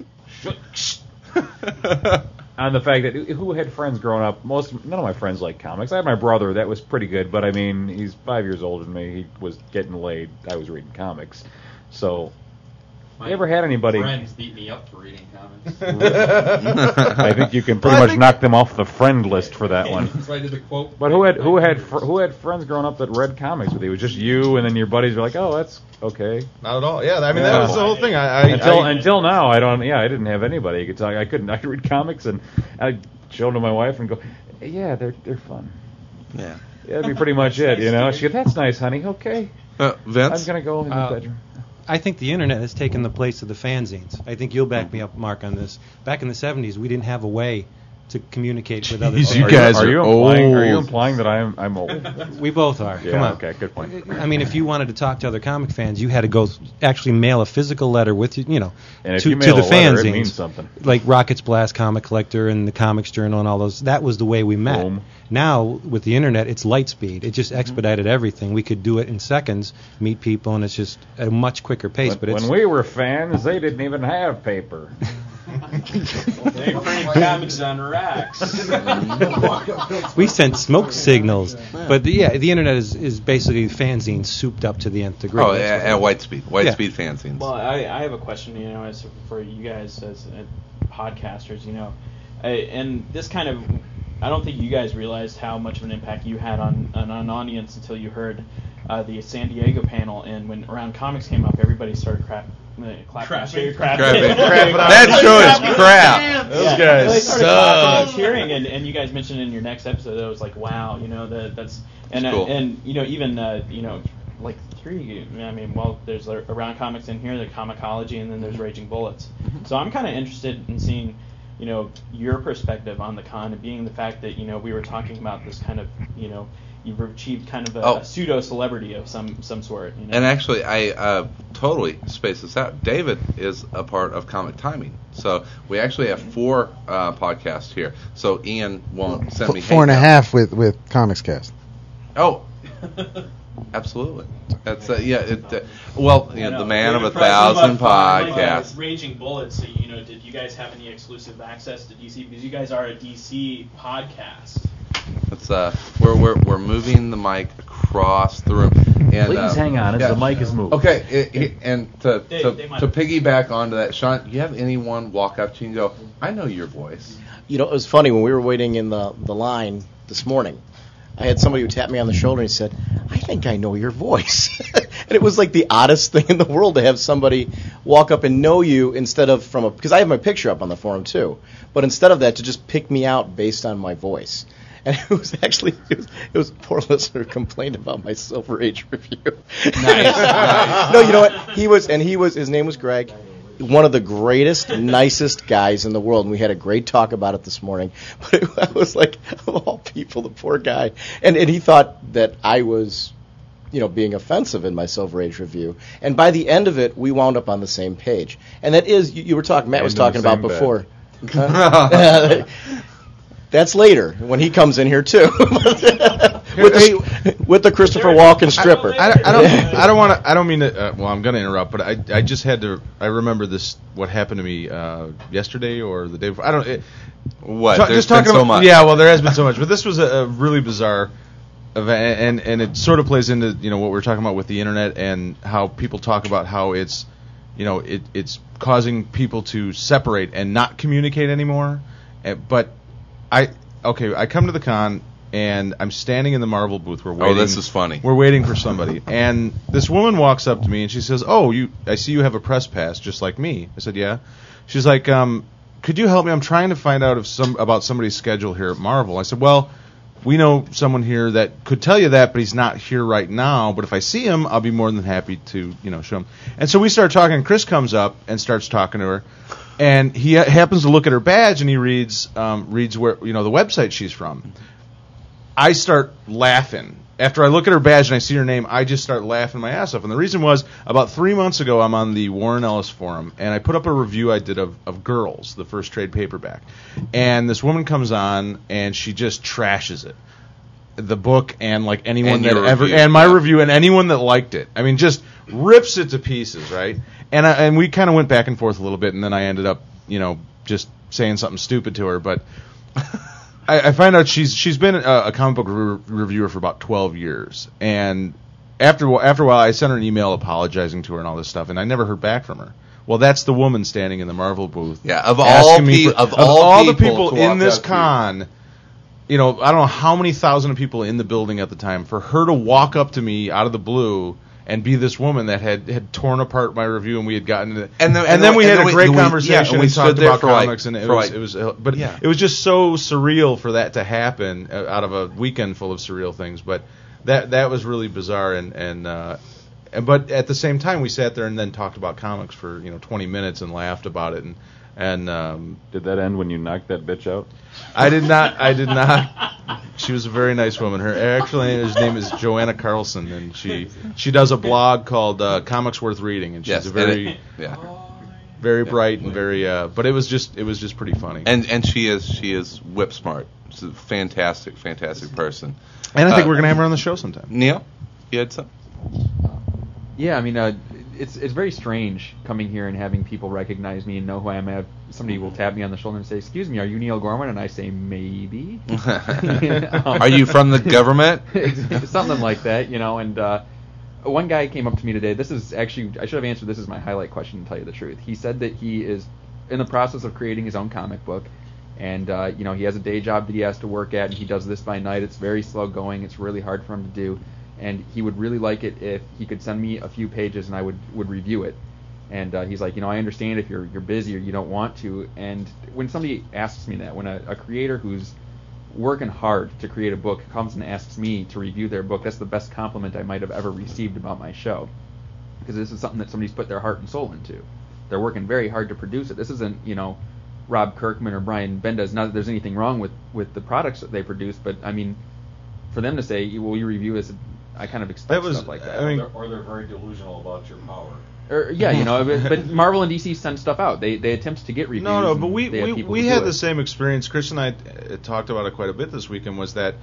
On the fact that who had friends growing up, none of my friends like comics. I had my brother, that was pretty good, but I mean, he's 5 years older than me. He was getting laid. I was reading comics. So, you ever had anybody? Friends beat me up for reading comics. I think you can pretty much knock them off the friend list for that one. That's why I did the quote. But who had friends growing up that read comics with you? It was just you, and then your buddies were like, "Oh, that's okay." Not at all. Yeah, I mean that was the whole thing. Until now, I don't. Yeah, I didn't have anybody. You could talk. I could read comics, and I'd show them to my wife and go, "Yeah, they're fun." Yeah. Yeah, that'd be pretty much it. You know, she'd go, "That's nice, honey. Okay." Vince, I'm gonna go in the bedroom. I think the internet has taken the place of the fanzines. I think you'll back me up, Mark, on this. Back in the 70s, we didn't have a way to communicate with other people. You guys are old. Are you implying that I'm old? We both are. Yeah, Come on. Okay, good point. I mean, if you wanted to talk to other comic fans, you had to go actually mail a physical letter with you know, and if to you mail the a letter, fanzines. it means something. Like Rocket's Blast Comic Collector and the Comics Journal and all those. That was the way we met. Boom. Now with the internet, it's light speed. It just expedited everything. We could do it in seconds, meet people, and it's just a much quicker pace. When we were fans, they didn't even have paper. They printed comics on racks. We sent smoke signals, but the internet is basically fanzines souped up to the nth degree. Oh, at white speed fanzines. Well, I have a question, you know, as for you guys as podcasters, you know, and this kind of, I don't think you guys realized how much of an impact you had on an audience until you heard the San Diego panel, and when Around Comics came up, everybody started clapping. That show is crap. Those guys suck. Cheering, and you guys mentioned in your next episode that it was like, wow, you know, that's and cool. And you know, even you know, like three. I mean, well, there's Around Comics in here, the Comicology, and then there's Raging Bullets. So I'm kind of interested in seeing, you know, your perspective on the con, and being the fact that, you know, we were talking about this kind of, you know, you've achieved kind of a pseudo celebrity of some sort. You know? And actually, I totally space this out. David is a part of Comic Timing, so we actually have 4 podcasts here. So Ian won't send me 4.5 with Comics Cast. Oh, absolutely. That's well, you know, the man of 1,000 podcasts. Like Raging Bullets. So, you know, did you guys have any exclusive access to DC? Because you guys are a DC podcast. It's we're moving the mic across the room. And, please hang on as the mic is moving. Okay, and to piggyback onto that, Sean, you have anyone walk up to you and go, "I know your voice"? You know, it was funny when we were waiting in the line this morning. I had somebody who tapped me on the shoulder and said, "I think I know your voice." And it was like the oddest thing in the world to have somebody walk up and know you instead of because I have my picture up on the forum too, but instead of that, to just pick me out based on my voice. And it was actually it was a poor listener who complained about my Silver Age review. Nice. No, you know what? His name was Greg. One of the greatest, nicest guys in the world, and we had a great talk about it this morning. But I was like, of all people, the poor guy, and he thought that I was, you know, being offensive in my Silver Age review. And by the end of it, we wound up on the same page. And that is, you were talking, Matt was talking about before. That's later when he comes in here too, with the Christopher Walken stripper. I don't mean to. Well, I'm going to interrupt, but I just had to. I remember this. What happened to me yesterday or the day before? I don't. There's been so much. Yeah, well, there has been so much, but this was a really bizarre event, and it sort of plays into, you know, what we're talking about with the internet and how people talk about how it's, you know, it's causing people to separate and not communicate anymore, but. I come to the con, and I'm standing in the Marvel booth. We're waiting. Oh, this is funny. We're waiting for somebody. And this woman walks up to me, and she says, "Oh, I see you have a press pass, just like me." I said, "Yeah." She's like, "Could you help me? I'm trying to find out about somebody's schedule here at Marvel." I said, "Well, we know someone here that could tell you that, but he's not here right now. But if I see him, I'll be more than happy to, you know, show him." And so we start talking. Chris comes up and starts talking to her. And he happens to look at her badge, and he reads where, you know, the website she's from. I start laughing. After I look at her badge and I see her name, I just start laughing my ass off. And the reason was, about 3 months ago, I'm on the Warren Ellis forum, and I put up a review I did of Girls, the first trade paperback. And this woman comes on, and she just trashes it. the book and like anyone And that your ever review, and my yeah. review and anyone that liked it. I mean, just rips it to pieces, right? And we kind of went back and forth a little bit, and then I ended up, just saying something stupid to her. But I find out she's been a comic book reviewer for about 12 years, and after a while, I sent her an email apologizing to her and all this stuff, and I never heard back from her. Well, that's the woman standing in the Marvel booth. Yeah, of asking all the people people to in walk this up to you. con. I don't know how many thousand of people in the building at the time, for her to walk up to me out of the blue and be this woman that had torn apart my review, and we had gotten it. And then we had a great conversation and we and talked stood there about for like- comics, and it for was like- but yeah. it was just so surreal for that to happen out of a weekend full of surreal things. But that was really bizarre, but at the same time, we sat there and then talked about comics for 20 minutes and laughed about it. And did that end when you knocked that bitch out? I did not. She was a very nice woman. Her name is Joanna Carlson, and she does a blog called Comics Worth Reading, and she's Yes, a very very bright and very. But it was just pretty funny. And she is whip smart. She's a fantastic person. And I think we're gonna have her on the show sometime. Neil, you had something? Yeah, I mean, it's very strange coming here and having people recognize me and know who I am. Somebody will tap me on the shoulder and say, "Excuse me, are you Neil Gorman?" And I say, "Maybe." Are you from the government? Something like that, And one guy came up to me today. This is actually, I should have answered this as my highlight question, to tell you the truth. He said that he is in the process of creating his own comic book, and he has a day job that he has to work at, and he does this by night. It's very slow going. It's really hard for him to do. And he would really like it if he could send me a few pages and I would review it. And he's like, I understand if you're busy or you don't want to. And when somebody asks me that, when a creator who's working hard to create a book comes and asks me to review their book, that's the best compliment I might have ever received about my show. Because this is something that somebody's put their heart and soul into. They're working very hard to produce it. This isn't, Rob Kirkman or Brian Bendis. Not that there's anything wrong with the products that they produce, but I mean, for them to say, "Will you review this?" I kind of expect stuff like that. Or they're very delusional about your power. But Marvel and DC send stuff out. They attempt to get reviews. No, but we had the the same experience. Chris and I talked about it quite a bit this weekend. Was that,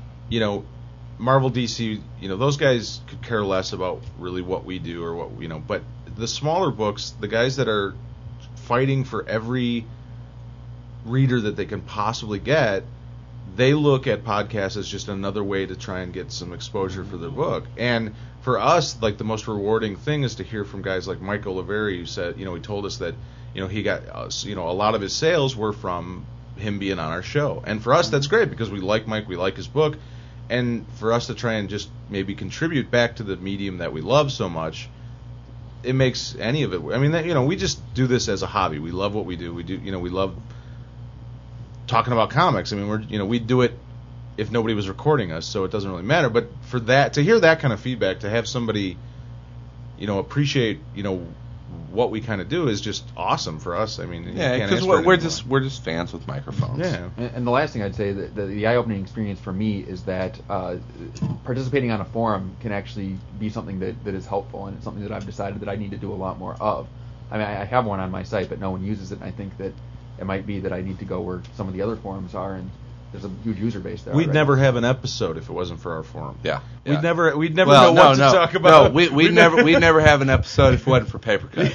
Marvel, DC, those guys could care less about really what we do or what But the smaller books, the guys that are fighting for every reader that they can possibly get, they look at podcasts as just another way to try and get some exposure for their book. And for us, like, the most rewarding thing is to hear from guys like Mike Oliveri, who said, he told us that, he got, a lot of his sales were from him being on our show. And for us, that's great because we like Mike, we like his book. And for us to try and just maybe contribute back to the medium that we love so much, it makes any of it. I mean, we just do this as a hobby. We love what we do. We do, we love talking about comics. I mean, we'd do it if nobody was recording us, so it doesn't really matter. But for that, to hear that kind of feedback, to have somebody, appreciate, what we kind of do is just awesome for us. I mean, because we're just fans with microphones. Yeah. And the last thing I'd say, that the eye-opening experience for me is that participating on a forum can actually be something that is helpful, and it's something that I've decided that I need to do a lot more of. I mean, I have one on my site, but no one uses it, and I think that it might be that I need to go where some of the other forums are, and there's a huge user base there. We'd never have an episode if it wasn't for our forum. Yeah. We'd never know what to talk about. No, we'd never have an episode if it wasn't for paper cuts.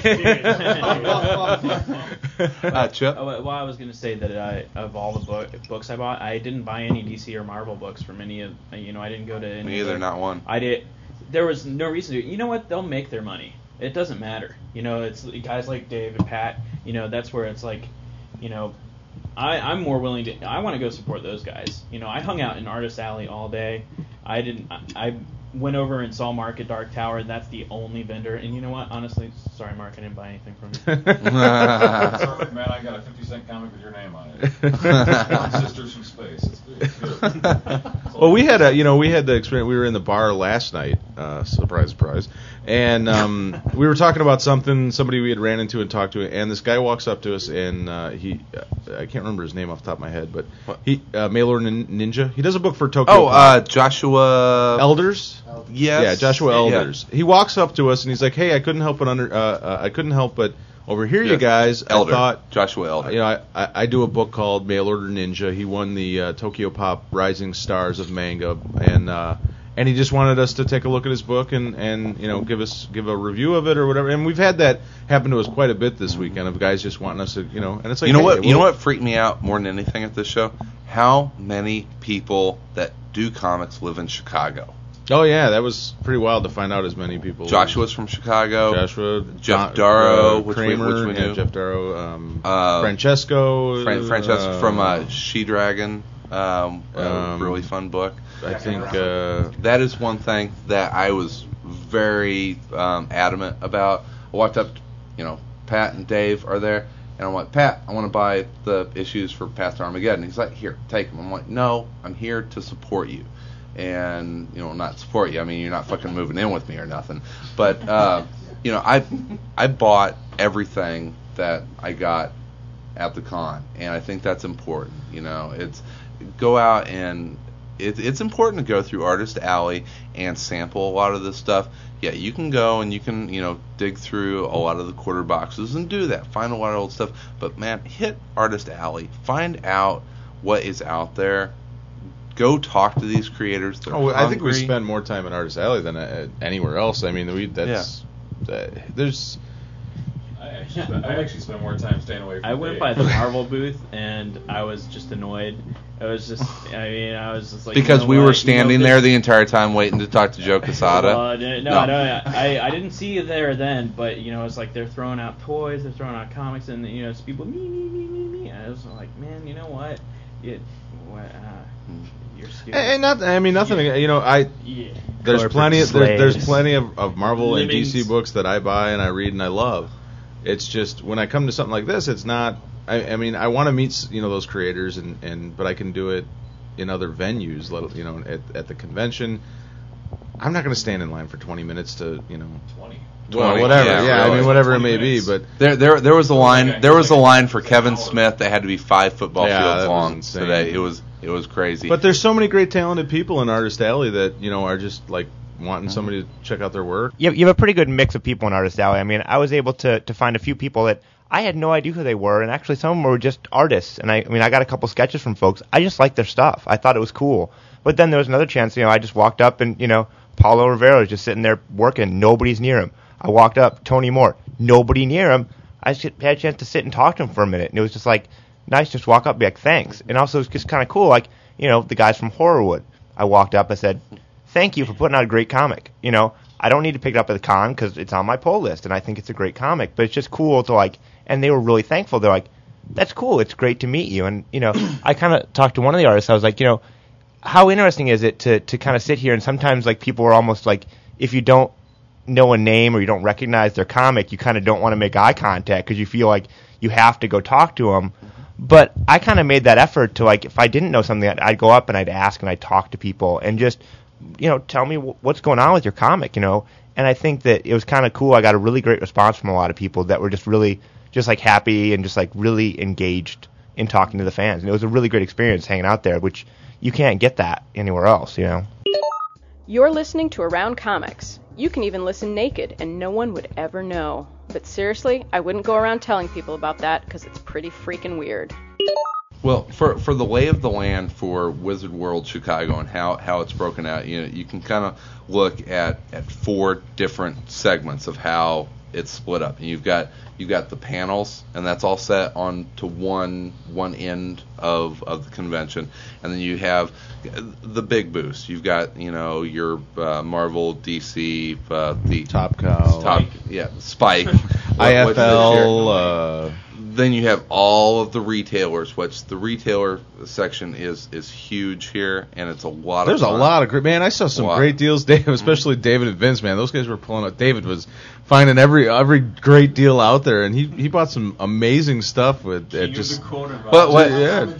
Chip? Well, I was going to say that of all the books I bought, I didn't buy any DC or Marvel books from any of. I didn't go to any. Me either, not one. I did. There was no reason to. You know what? They'll make their money. It doesn't matter. It's guys like Dave and Pat. That's where it's like. I'm more willing to. I want to go support those guys. I hung out in Artist Alley all day. I went over and saw Mark at Dark Tower, and that's the only vendor. And you know what? Honestly, sorry, Mark, I didn't buy anything from you. Sorry, man, I got a 50-cent comic with your name on it. Sisters from Space. It's good. Well, we had the experience. We were in the bar last night. Surprise, surprise. And we were talking about somebody we had ran into and talked to, and this guy walks up to us, and I can't remember his name off the top of my head, but Mailor Ninja. He does a book for Tokyo. Joshua Elders. Yes. Yeah, Joshua Elders. Yeah. He walks up to us and he's like, "Hey, I couldn't help but over here, you Yes. guys, Elder. I thought Joshua Elder. You know, I do a book called Mail Order Ninja. He won the Tokyo Pop Rising Stars of Manga, and he just wanted us to take a look at his book and you know give a review of it or whatever. And we've had that happen to us quite a bit this weekend of guys just wanting us to and it's like, you know hey, what? You know what freaked me out more than anything at this show? How many people that do comics live in Chicago? Oh yeah, that was pretty wild to find out as many people. Joshua's from Chicago. Joshua, Jeff Darrow, which Kramer, we knew. Jeff Darrow, Francesco, Francesco from She-Dragon, really fun book. I think that is one thing that I was very adamant about. I walked up, Pat and Dave are there, and I'm like, Pat, I want to buy the issues for Path to Armageddon. He's like, here, take them. I'm like, no, I'm here to support you. And, not support you. I mean, you're not fucking moving in with me or nothing. But, I bought everything that I got at the con, and I think that's important. It's go out and it's important to go through Artist Alley and sample a lot of this stuff. Yeah, you can go and you can, dig through a lot of the quarter boxes and do that. Find a lot of old stuff. But, man, hit Artist Alley. Find out what is out there. Go talk to these creators. They're I think we hungry. spend more time in Artist Alley than anywhere else. I mean, there's. I actually spend more time staying away from I went Dave. by the Marvel booth and I was just annoyed. I was just like, Because we what? were standing there the entire time waiting to talk to Joe Quesada. No, I didn't see you there then, but it's like they're throwing out toys, they're throwing out comics, and it's people me. I was like, man, you know what? You're stupid. And nothing. Yeah. There's Corporate plenty. There's plenty slaves. of Marvel and Living DC books that I buy and I read and I love. It's just when I come to something like this, it's not. I want to meet those creators but I can do it in other venues. At the convention, I'm not going to stand in line for 20 minutes to 20. Well, whatever. Yeah, really. whatever it may be. But There was a line. There was a line for Kevin Smith that had to be 5 football Yeah, fields that was long insane. today. It was crazy. But there's so many great talented people in Artist Alley that are just like wanting somebody to check out their work. You have a pretty good mix of people in Artist Alley. I mean, I was able to find a few people that I had no idea who they were, and actually some of them were just artists. And I got a couple sketches from folks. I just liked their stuff. I thought it was cool. But then there was another chance, I just walked up and, Paulo Rivera was just sitting there working. Nobody's near him. I walked up, Tony Moore. Nobody near him. I just had a chance to sit and talk to him for a minute. And it was just like, nice, just walk up and be like, thanks. And also it's just kind of cool, like, the guys from Horrorwood. I walked up, I said, thank you for putting out a great comic. I don't need to pick it up at the con because it's on my pull list, and I think it's a great comic. But it's just cool to, like, and they were really thankful. They're like, that's cool. It's great to meet you. And, I kind of talked to one of the artists. I was like, how interesting is it to kind of sit here, and sometimes, like, people are almost like, if you don't know a name or you don't recognize their comic, you kind of don't want to make eye contact because you feel like you have to go talk to them. But I kind of made that effort to, like, if I didn't know something, I'd go up and I'd ask and I'd talk to people and just, tell me what's going on with your comic, And I think that it was kind of cool. I got a really great response from a lot of people that were just really just, like, happy and just, like, really engaged in talking to the fans. And it was a really great experience hanging out there, which you can't get that anywhere else, You're listening to Around Comics. You can even listen naked, and no one would ever know. But seriously, I wouldn't go around telling people about that because it's pretty freaking weird. Well, for the lay of the land for Wizard World Chicago and how it's broken out, you can kind of look at 4 different segments of how it's split up. And you've got the panels, and that's all set on to one end of the convention, and then you have the big booths. You've got your Marvel, DC, the Top Cow, Spike, IFL. Then you have all of the retailers, which the retailer section is huge here, and it's a lot There's of fun. a lot of great, man. I saw some great deals, Dave, especially David and Vince, man. Those guys were pulling up. David was finding every great deal out there, and he bought some amazing stuff with it. Just but what? Yeah. I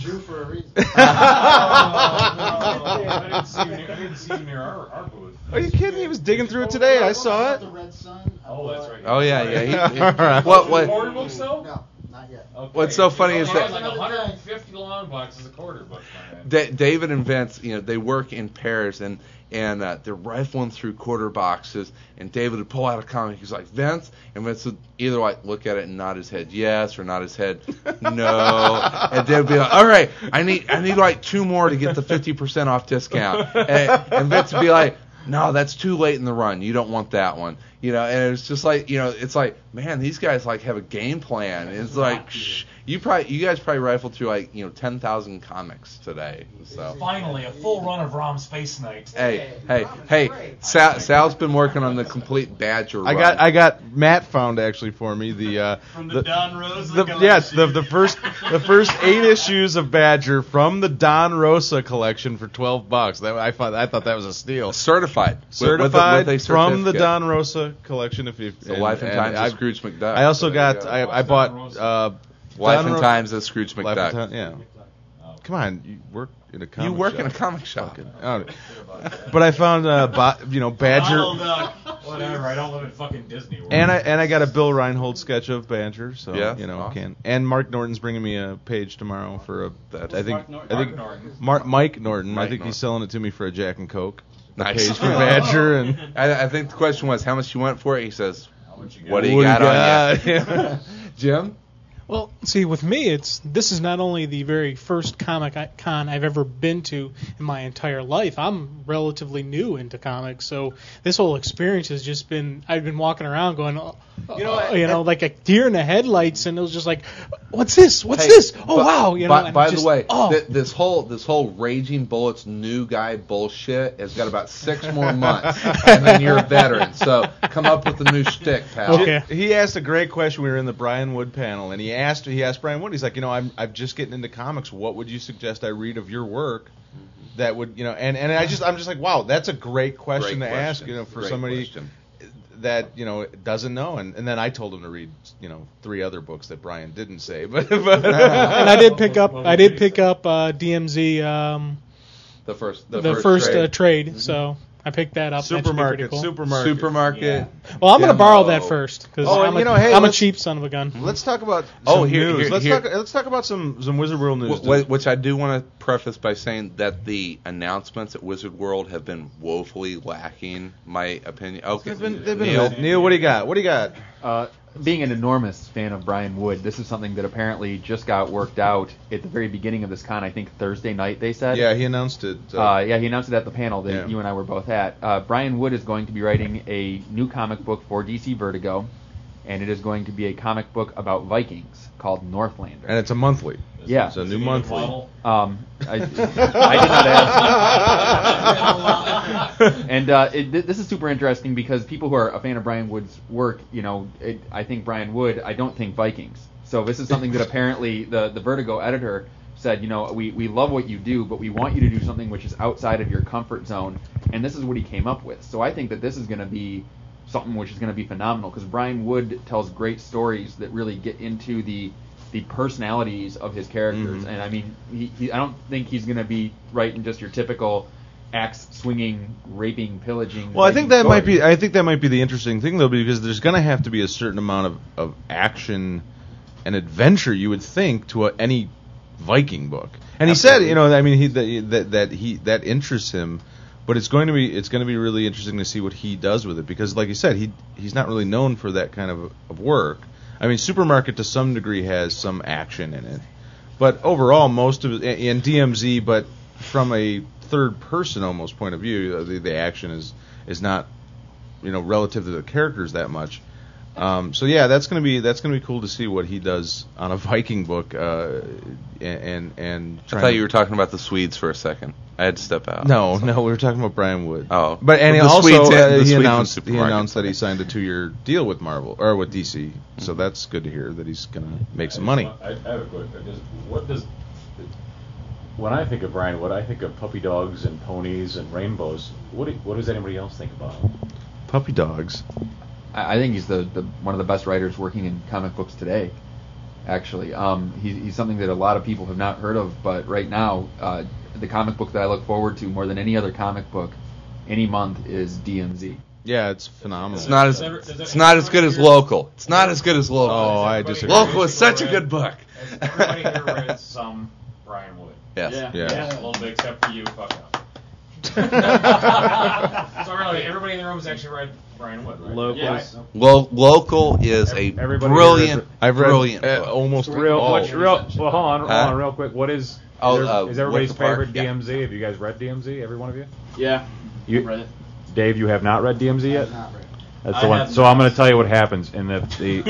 didn't see him near our booth. Are you kidding? He was digging through it today. I saw it. Oh, that's right. Oh yeah. All right. What? Horror books though? No, not Okay. What's so funny is that like 150 long boxes of quarter books, my man. David and Vince, they work in pairs, and they're rifling through quarter boxes, and David would pull out a comic. He's like, Vince, and Vince would either like look at it and nod his head yes or nod his head no, and David would be like, all right, I need like 2 more to get the 50% off discount, and Vince would be like, no, that's too late in the run. You don't want that one. And it's just like, it's like, man, these guys like have a game plan. It's like, you guys probably rifled through like 10,000 comics today. So finally a full run of ROM Space Knight. Hey, Sal's been working on the complete Badger run. I got Matt found actually for me from the Don Rosa collection. Yes, the first 8 issues of Badger from the Don Rosa collection for $12. I thought that was a steal. Certified with a from the Don Rosa collection. The Life and Times of Scrooge McDuck. I also I bought Life and Times of Scrooge McDuck. Yeah. Come on, you work in a comic shop. You work in a comic shop. But I found Badger. Whatever. I don't live in fucking Disney World. And I got a Bill Reinhold sketch of Badger. So awesome. And Mark Norton's bringing me a page tomorrow for Mike Norton. I think he's selling it to me for a Jack and Coke. Nice. Page for Badger, and I think the question was how much you went for it. He says, "What do you got on you?" Jim? Well, see, with me, this is not only the very first Comic Con I've ever been to in my entire life. I'm relatively new into comics, so this whole experience has just been. I've been walking around going, like a deer in the headlights, and it was just like, "What's this? What's this? Oh wow!" By the way, this whole Raging Bullets new guy bullshit has got about 6 more months, and then you're a veteran. So come up with a new shtick, pal. Okay. He asked a great question. We were in the Brian Wood panel, and he asked Brian Wood. He's like, I'm just getting into comics. What would you suggest I read of your work? That would, and I'm just like, wow, that's a great question to ask, for somebody that doesn't know. And then I told him to read 3 other books that Brian didn't say, but and I did pick up DMZ the first trade. Mm-hmm. So I picked that up. Supermarket. Yeah. Well, I'm going to borrow that first because I'm a cheap son of a gun. Let's talk about some news. Let's talk about some Wizard World news. Which I do want to preface by saying that the announcements at Wizard World have been woefully lacking, my opinion. Okay, they've been Neil, what do you got? Being an enormous fan of Brian Wood, this is something that apparently just got worked out at the very beginning of this con. I think Thursday night they said. Yeah, he announced it. He announced it at the panel that you and I were both at. Brian Wood is going to be writing a new comic book for DC Vertigo, and it is going to be a comic book about Vikings called Northlander. And it's a monthly. Yeah, it's a new monthly. I did not ask. And this is super interesting because people who are a fan of Brian Wood's work, I think Brian Wood. I don't think Vikings. So this is something that apparently the Vertigo editor said, we love what you do, but we want you to do something which is outside of your comfort zone. And this is what he came up with. So I think that this is going to be something which is going to be phenomenal because Brian Wood tells great stories that really get into the personalities of his characters. Mm-hmm. And I mean, I don't think he's going to be writing just your typical axe swinging, raping, pillaging. Well, I think that might be the interesting thing though, because there's going to have to be a certain amount of action and adventure, you would think, to any Viking book. And Absolutely. He said, that interests him. But it's going to be really interesting to see what he does with it because, like you said, he's not really known for that kind of work. I mean, Supermarket to some degree has some action in it, but overall, most of it in DMZ, but from a third person almost point of view, the action is not relative to the characters that much. So yeah, that's gonna be cool to see what he does on a Viking book. And I thought you were talking about the Swedes for a second. I had to step out. No, we were talking about Brian Wood. Oh, but he announced that he signed a 2-year deal with Marvel or with DC. Mm-hmm. So that's good to hear that he's gonna make some money. I have a question. When I think of Brian Wood, I think of puppy dogs and ponies and rainbows. What does anybody else think about him? Puppy dogs. I think he's the one of the best writers working in comic books today. Actually, he's something that a lot of people have not heard of, but right now, the comic book that I look forward to more than any other comic book any month is DMZ. Yeah, it's phenomenal. It's not as good as Local. It's not as good as Local. Oh, I disagree. Local is such a good book. Has everybody here read some Brian Wood? Yes. Yeah. A little bit, except for you, fuck up. So really, everybody in the room has actually read Brian Wood, right? Local is a brilliant, brilliant book. Almost Well, hold on, real quick. What is is everybody's What's the part? favorite DMZ? Have you guys read DMZ? Every one of you? Yeah. You read it. Dave, you have not read DMZ yet? Not read. That's the one. So I'm going to tell you what happens in the.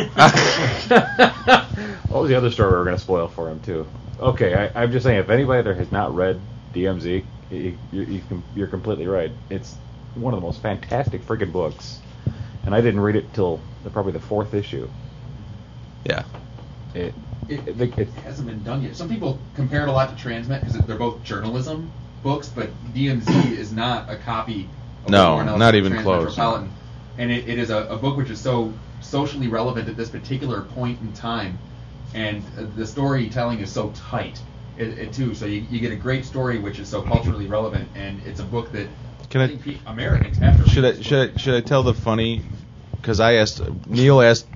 What was the other story we were going to spoil for him too? Okay, I'm just saying if anybody there has not read DMZ, you're completely right. It's one of the most fantastic freaking books, and I didn't read it till probably the 4th issue. Yeah. It hasn't been done yet. Some people compare it a lot to Transmet because they're both journalism books, but DMZ is not a copy of No, Warren Ellis not or even close. Transmetropolitan. And it is a book which is so socially relevant at this particular point in time, and the storytelling is so tight too. So you get a great story which is so culturally relevant, and it's a book that I think Americans have to read. Should I tell the funny? Because Neil asked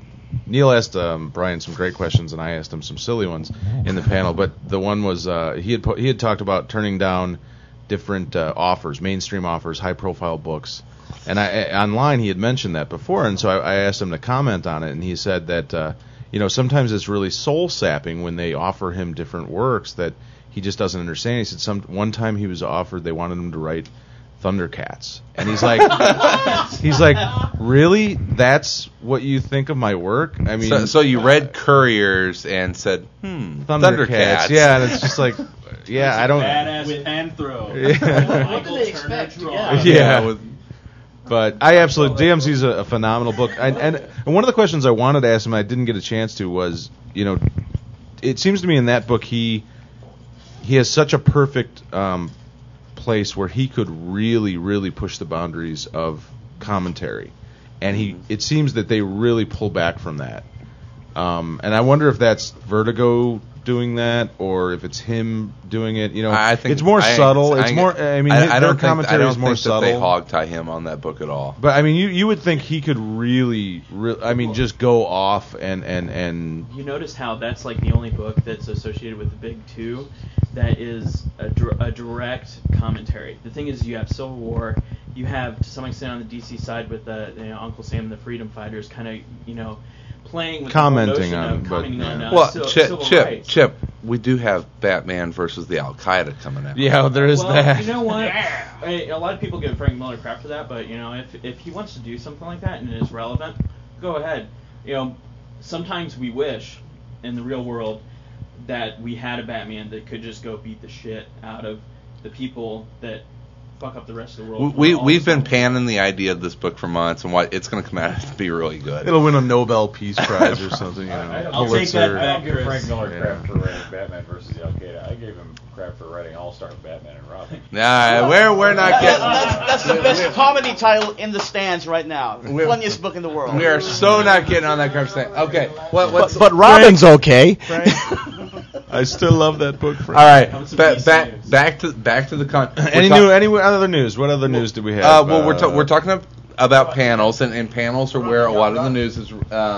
Brian some great questions, and I asked him some silly ones in the panel. But the one was he had talked about turning down different offers, mainstream offers, high-profile books, and online he had mentioned that before, and so I asked him to comment on it, and he said that sometimes it's really soul-sapping when they offer him different works that he just doesn't understand. He said one time he was offered, they wanted him to write Thundercats, and he's like, really? That's what you think of my work? I mean, so you read Couriers and said, Thundercats. Yeah, and it's just like, yeah, I don't. Badass pen throw. Yeah. What do they expect? Yeah. But I absolutely, DMZ's a phenomenal book, and one of the questions I wanted to ask him, I didn't get a chance to, was, it seems to me in that book he has such a perfect place where he could really, really push the boundaries of commentary, and it seems that they really pull back from that. And I wonder if that's Vertigo doing that, or if it's him doing it. I think it's more subtle. It's more. I mean, their commentary is more subtle. They hog tie him on that book at all. But I mean, you would think he could really, just go off and. You notice how that's like the only book that's associated with the big two that is a direct commentary. The thing is, you have Civil War, you have to some extent on the DC side with Uncle Sam and the Freedom Fighters, kind of playing with commenting the on, Chip, we do have Batman versus the Al Qaeda coming out. Yeah, there is that. You know what? A lot of people give Frank Miller crap for that, but if he wants to do something like that and it is relevant, go ahead. Sometimes we wish in the real world that we had a Batman that could just go beat the shit out of the people that fuck up the rest of the world. We've been panning the idea of this book for months, and it's going to come out to be really good. It'll win a Nobel Peace Prize or something. I'll take that back. I don't give Frank Miller crap for writing Batman versus the Al Qaeda. I gave him crap for writing All-Star Batman and Robin. Nah, we're not getting. That's the best comedy title in the stands right now. Funniest book in the world. We are so not getting on that conversation. Okay, but Robin's okay. I still love that book. All right, back to the con. Any other news? What other news do we have? Well, we're talking about panels, and panels are where a lot of the news is.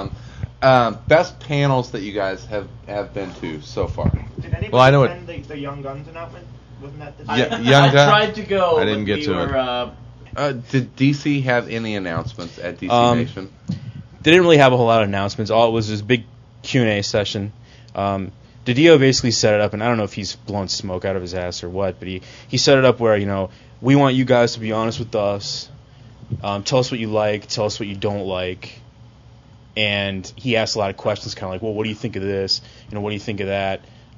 Best panels that you guys have been to so far. Did anybody attend the Young Guns announcement? Wasn't that this year? I tried to go. I didn't get to it. Did DC have any announcements at DC Nation? They didn't really have a whole lot of announcements. All it was this big Q&A session. Didio basically set it up, and I don't know if he's blown smoke out of his ass or what, but he set it up where, we want you guys to be honest with us. Tell us what you like. Tell us what you don't like. And he asked a lot of questions, kind of like, well, what do you think of this? What do you think of that?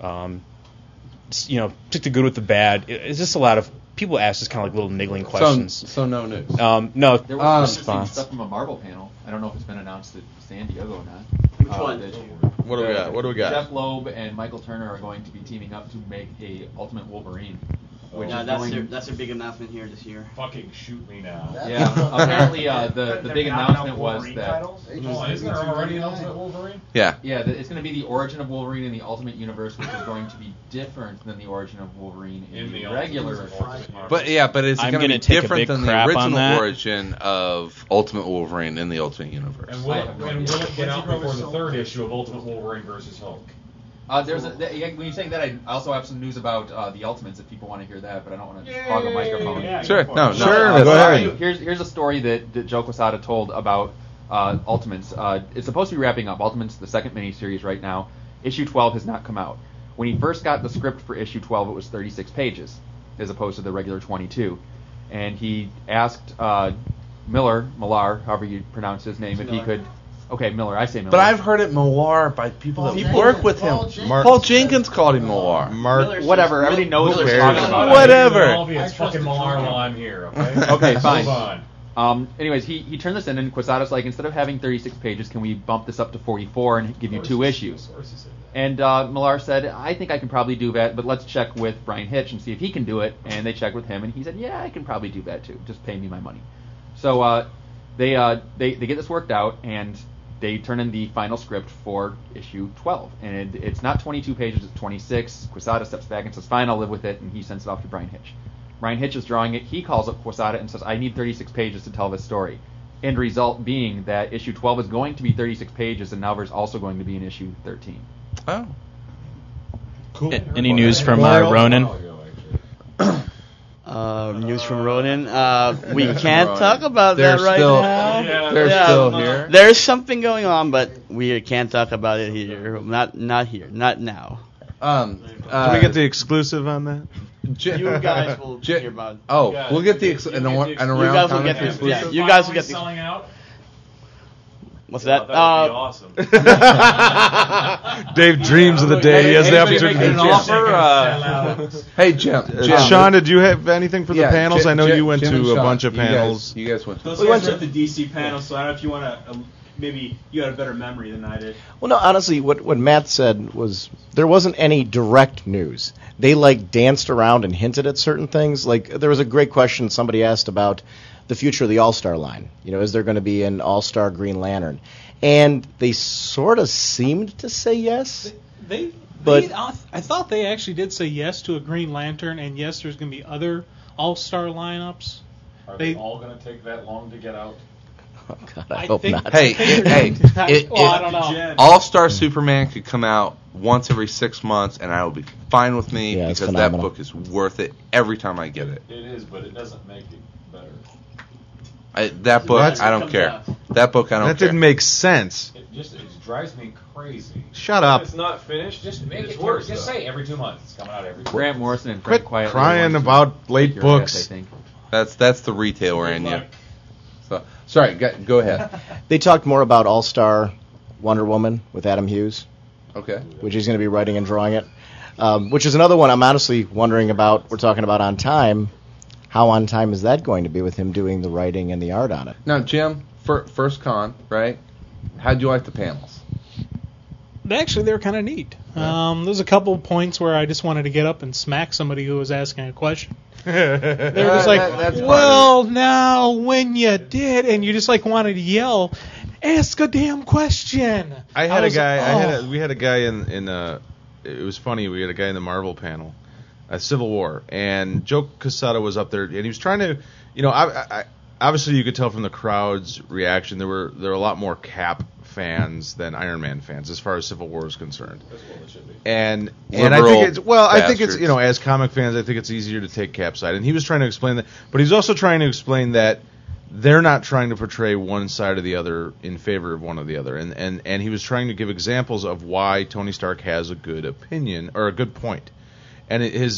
Took the good with the bad. It's just a lot of people ask just kind of like little niggling questions. So no news. No. There was interesting stuff from a Marvel panel. I don't know if it's been announced at San Diego or not. Which one? What do we got? Jeff Loeb and Michael Turner are going to be teaming up to make a Ultimate Wolverine. which Yeah, is that's going. their big announcement here this year. Fucking shoot me now. Yeah, apparently the big announcement was that. Oh, isn't there already an Ultimate Wolverine? Yeah. Yeah, it's going to be the origin of Wolverine in the Ultimate Universe, which is going to be different than the origin of Wolverine in the regular. But it's I'm going to gonna be take a different big than the crap on original that. origin of Ultimate Wolverine in the Ultimate Universe. And will it get out before the third issue of Ultimate Wolverine versus Hulk? When you're saying that, I also have some news about the Ultimates if people want to hear that, but I don't want to hog a microphone. Sure, no. Sure, go ahead. Here's a story that Joe Quesada told about Ultimates. It's supposed to be wrapping up. Ultimates, the second miniseries right now. Issue 12 has not come out. When he first got the script for issue 12, it was 36 pages, as opposed to the regular 22. And he asked Millar, however you pronounce his name, if he could. Okay, Miller. I say Miller. But I've heard it Millar by people that Paul work with him. Paul Jenkins called him Millar. Whatever. Everybody knows what we're talking about. Whatever. It's fucking Millar while I'm here. Okay. Okay, fine. Move on. Anyways, he turned this in, and Quesada's like, instead of having 36 pages, can we bump this up to 44 and give you 2 issues? And Millar said, I think I can probably do that, but let's check with Brian Hitch and see if he can do it. And they checked with him, and he said, yeah, I can probably do that too. Just pay me my money. So they get this worked out, and they turn in the final script for issue 12. And it's not 22 pages, it's 26. Quesada steps back and says, fine, I'll live with it, and he sends it off to Brian Hitch. Brian Hitch is drawing it. He calls up Quesada and says, I need 36 pages to tell this story. End result being that issue 12 is going to be 36 pages, and now there's also going to be an issue 13. Oh. Cool. Any news from Ronin? News from Ronin. We can't talk about They're that right still- now. they're still here. There's something going on, but we can't talk about it here. Not here. Not now. Can we get the exclusive on that? You guys will hear about it. Oh, we'll get the and around You guys will get the exclusive. you guys will get the selling out. What's that? That would be awesome. Dave dreams of the day he has the opportunity to Hey, Jim. Sean, did you have anything for the panels? I know you went Jim to and a Sean, bunch of panels. You guys went to. Those guys are at the DC panel, so I don't know if you want to. Maybe you had a better memory than I did. Well, no, honestly, what Matt said was there wasn't any direct news. They danced around and hinted at certain things. Like there was a great question somebody asked about the future of the All-Star line. Is there going to be an All-Star Green Lantern? And they sort of seemed to say yes. I thought they actually did say yes to a Green Lantern, and yes, there's going to be other All-Star lineups. Are they all going to take that long to get out? Oh God, I hope not. Hey, I don't know. All-Star Superman could come out once every 6 months, and I will be fine with me Yeah, it's because phenomenal. that book is worth it every time I get it. It is, but it doesn't make it better. That book, I don't care. That book, I don't care. That didn't make sense. It drives me crazy. Shut up. It's not finished. Just make It's it worse. Just say every 2 months. It's coming out every 2 months. Grant Morrison and Quit Frank Quietly crying want to about late kick your ass, books. I think. That's the retailer in you. So, sorry, go ahead. They talked more about All-Star Wonder Woman with Adam Hughes. Okay. Which he's going to be writing and drawing it. Which is another one I'm honestly wondering about. We're talking about on time. How on time is that going to be with him doing the writing and the art on it? Now, Jim, first con, right? How'd you like the panels? Actually, they were kind of neat. There's a couple points where I just wanted to get up and smack somebody who was asking a question. They were just like, well, now, when you did, and you just wanted to yell, ask a damn question. We had a guy in it was funny, we had a guy in the Marvel panel, Civil War, and Joe Quesada was up there, and he was trying to, I obviously you could tell from the crowd's reaction there were a lot more Cap fans than Iron Man fans as far as Civil War is concerned. That's what it should be. And I think it's as comic fans I think it's easier to take Cap's side, and he was trying to explain that, but he's also trying to explain that they're not trying to portray one side or the other in favor of one or the other, and he was trying to give examples of why Tony Stark has a good opinion or a good point. And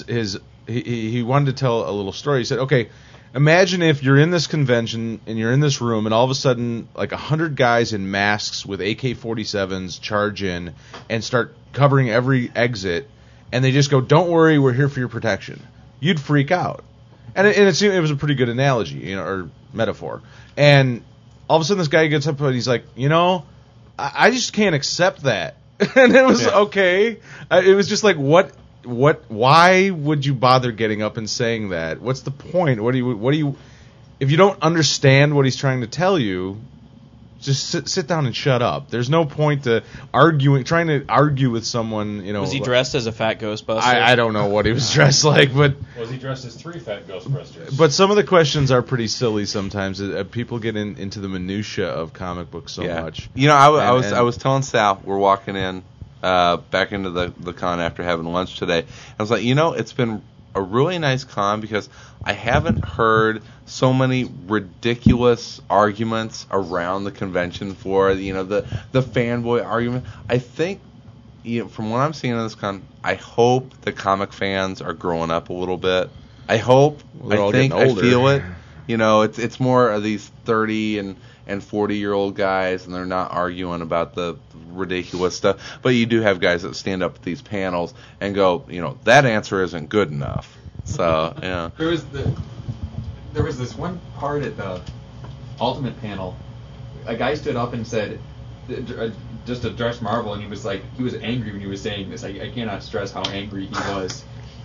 he wanted to tell a little story. He said, okay, imagine if you're in this convention and you're in this room and all of a sudden 100 guys in masks with AK-47s charge in and start covering every exit, and they just go, don't worry, we're here for your protection. You'd freak out. And it seemed it was a pretty good analogy, or metaphor. And all of a sudden this guy gets up and he's like, I just can't accept that. And it was okay. It was just like, what Why would you bother getting up and saying that? What's the point? What do you? If you don't understand what he's trying to tell you, just sit down and shut up. There's no point to trying to argue with someone. Was he dressed as a fat Ghostbuster? I don't know what he was dressed like, but Was he dressed as 3 fat Ghostbusters? But some of the questions are pretty silly sometimes. People get into the minutia of comic books so much. I was telling Sal, we're walking in back into the con after having lunch today. I was like, it's been a really nice con because I haven't heard so many ridiculous arguments around the convention for the fanboy argument. I think from what I'm seeing in this con, I hope the comic fans are growing up a little bit. I hope. I think I feel it. It's more of these 30 and 40-year-old guys, and they're not arguing about the ridiculous stuff. But you do have guys that stand up at these panels and go, that answer isn't good enough. So, yeah. There was this one part at the Ultimate panel. A guy stood up and said, just addressed Marvel, and he was angry when he was saying this. I cannot stress how angry he was.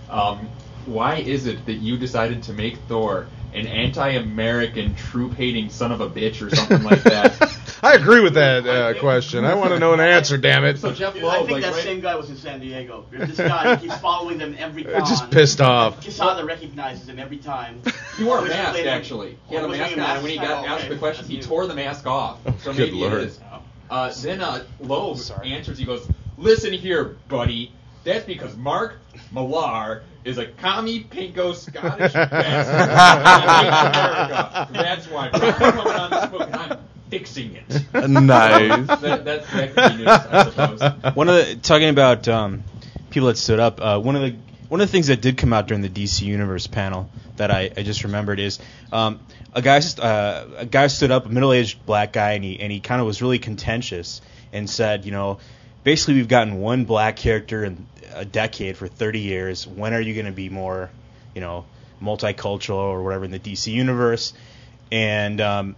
Why is it that you decided to make Thor an anti-American, troop-hating son of a bitch or something like that? I agree with that question. I want to know an answer, damn it. So Jeff Loeb, I think that same guy was in San Diego. This guy keeps following them every con. Just pissed off. Quesada recognizes him every time. He wore a mask, actually. He had a mask on, and when he got asked the question, he tore the mask off. So Good maybe Lord. it is. Then Loeb answers. He goes, "Listen here, buddy. That's because Mark Millar is a commie pinko Scottish bastard. That's why I'm coming on this book, and I'm fixing it." Nice. That could be news, I suppose. Talking about people that stood up, one of the things that did come out during the DC Universe panel that I just remembered is a guy stood up, a middle-aged black guy, and he kind of was really contentious and said, basically we've gotten one black character in a decade for 30 years. When are you going to be more, multicultural or whatever in the DC Universe? And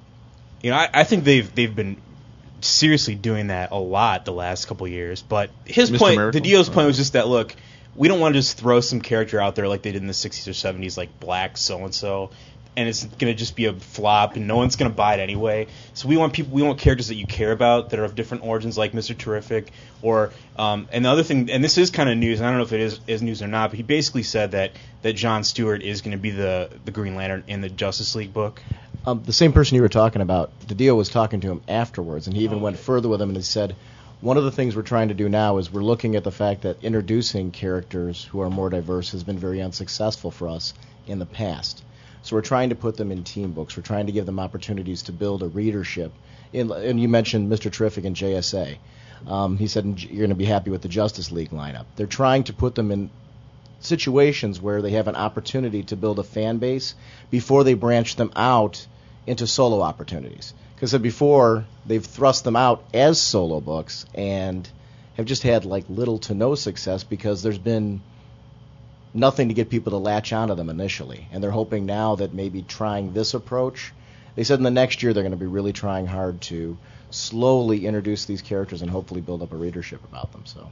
I think they've been seriously doing that a lot the last couple of years. But his Mr. point, Miracle? the Dio's point was just that, look, we don't want to just throw some character out there like they did in the 60s or 70s, like black so-and-so, and it's going to just be a flop and no one's going to buy it anyway. So we want characters that you care about that are of different origins, like Mr. Terrific, or and the other thing, and this is kind of news, and I don't know if it is news or not, but he basically said that John Stewart is going to be the Green Lantern in the Justice League book. The same person you were talking about, the Dio was talking to him afterwards, and he even went further with him, and he said, one of the things we're trying to do now is we're looking at the fact that introducing characters who are more diverse has been very unsuccessful for us in the past. So we're trying to put them in team books. We're trying to give them opportunities to build a readership. And you mentioned Mr. Terrific and JSA. He said you're going to be happy with the Justice League lineup. They're trying to put them in situations where they have an opportunity to build a fan base before they branch them out into solo opportunities. Because before, they've thrust them out as solo books and have just had little to no success because there's been nothing to get people to latch onto them initially. And they're hoping now that maybe trying this approach, they said in the next year they're going to be really trying hard to slowly introduce these characters and hopefully build up a readership about them. So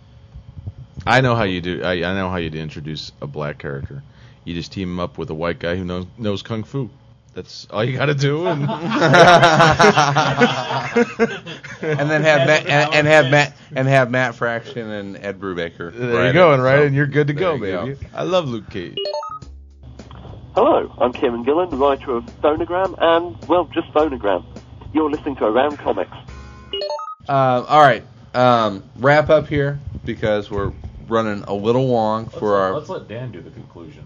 I know how you do. I know how you introduce a black character. You just team him up with a white guy who knows kung fu. That's all you got to do, and then have Matt Fraction and Ed Brubaker. There you go, and you're good to go, baby. I love Luke Cage. Hello, I'm Kieran Gillen, the writer of Phonogram and, just Phonogram. You're listening to Around Comics. All right, wrap up here because we're running a little long Let's let Dan do the conclusion.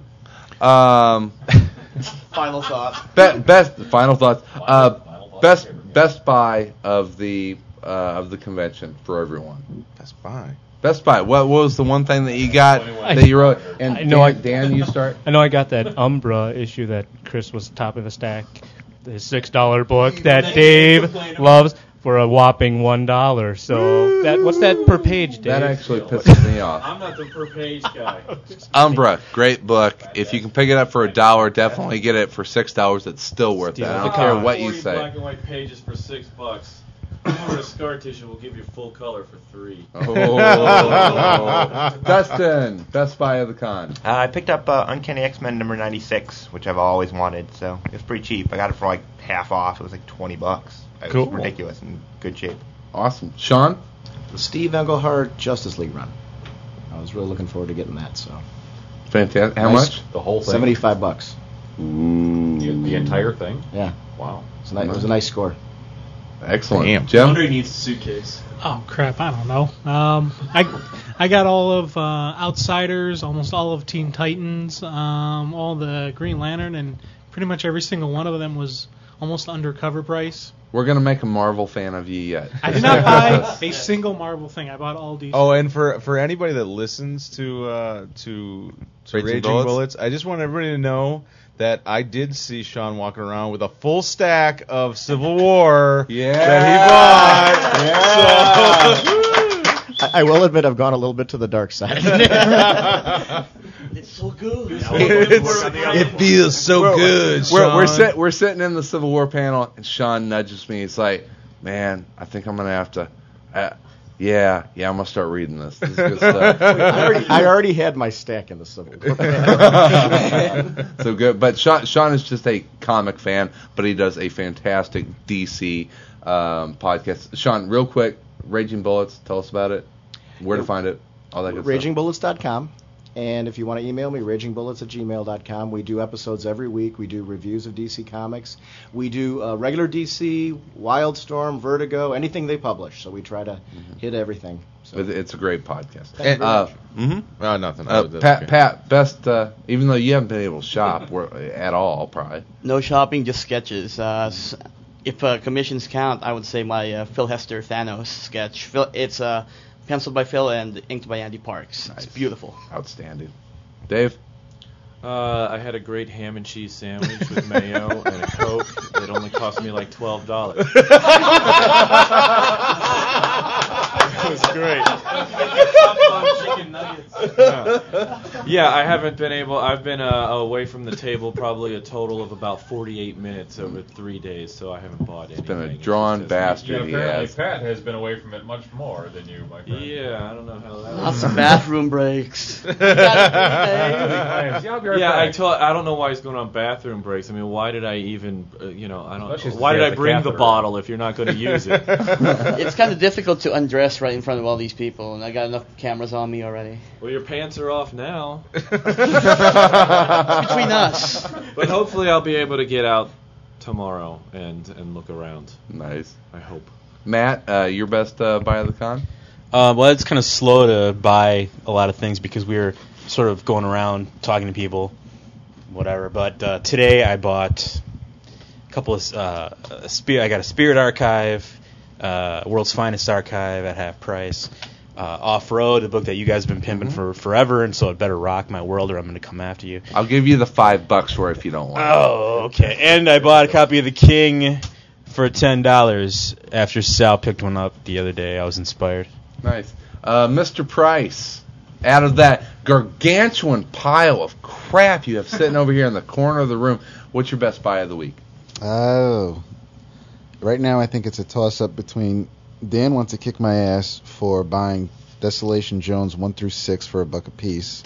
Final thoughts. Final thoughts. Best buy of the convention for everyone. Best buy. What was the one thing that you got that you wrote? And Dan, you start. I know I got that Umbra issue that Chris was top of the stack, his $6 book that Dave loves for a whopping $1. So what's that per page, Dave? That actually pisses me off. I'm not the per page guy. Umbra, great book. If you can pick it up for $1, definitely get it for $6. It's still worth it. I don't care what you say. Black and white pages for $6. Or a scar tissue will give you full color for $3. Oh. Dustin, best buy of the con. I picked up Uncanny X-Men number 96, which I've always wanted, so it was pretty cheap. I got it for like half off. It was like $20. It Cool. was ridiculous, in good shape. Awesome. Sean? The Steve Englehart Justice League run. I was really looking forward to getting that. So Fantastic. How Nice. much? The whole thing? $75. The entire thing? Yeah. Wow. It was a nice score. Excellent. Damn. Jim? Andre needs a suitcase. Oh crap! I don't know. I got all of Outsiders, almost all of Teen Titans, all the Green Lantern, and pretty much every single one of them was almost under cover price. We're going to make a Marvel fan of you yet. I did not buy a single Marvel thing. I bought all DC. Oh, and for anybody that listens to Raging Bullets, I just want everybody to know that I did see Sean walking around with a full stack of Civil War that he bought. I will admit I've gone a little bit to the dark side. It's so good. It feels so good, We're Sean. we're sitting in the Civil War panel, and Sean nudges me. He's like, "Man, I think I'm gonna have to. Yeah, I'm gonna start reading this. This is good stuff." I already had my stack in the Civil War. So good, but Sean is just a comic fan, but he does a fantastic DC podcast. Sean, real quick, Raging Bullets, tell us about it, where to find it, all that good stuff. RagingBullets.com. And if you want to email me, ragingbullets@gmail.com. We do episodes every week. We do reviews of DC Comics. We do regular DC, Wildstorm, Vertigo, anything they publish. So we try to hit everything. So. It's a great podcast. Thank you very much. Oh, nothing. Pat, best, even though you haven't been able to shop at all, probably. No shopping, just sketches. If commissions count, I would say my Phil Hester Thanos sketch. It's penciled by Phil and inked by Andy Parks. Nice. It's beautiful. Outstanding. Dave? I had a great ham and cheese sandwich with mayo and a Coke that only cost me like $12. It was great. Yeah, I haven't been able. I've been away from the table probably a total of about 48 minutes over 3 days, so I haven't bought anything. It's been a drawn bastard. Yeah, apparently Pat has been away from it much more than you, my friend. Yeah, I don't know how that. Lots of bathroom breaks. Yeah, I don't know why he's going on bathroom breaks. I mean, why did I even, why did I bring the bottle if you're not going to use it? It's kind of difficult to undress right in front of all these people, and I got enough cameras on me already. Well, your pants are off now. Between us. But hopefully I'll be able to get out tomorrow and look around. Nice. I hope. Matt, your best buy of the con? Well, it's kind of slow to buy a lot of things because we were sort of going around talking to people, whatever. But today I bought a couple of I got a Spirit Archive, World's Finest Archive at half price. Off-Road, the book that you guys have been pimping for forever, and so it better rock my world or I'm going to come after you. I'll give you the $5 for it if you don't want it. Oh, okay. And I bought a copy of The King for $10 after Sal picked one up the other day. I was inspired. Nice. Mr. Price, out of that gargantuan pile of crap you have sitting over here in the corner of the room, what's your best buy of the week? Oh. Right now I think it's a toss-up between... Dan wants to kick my ass for buying Desolation Jones 1 through 6 for $1 a piece.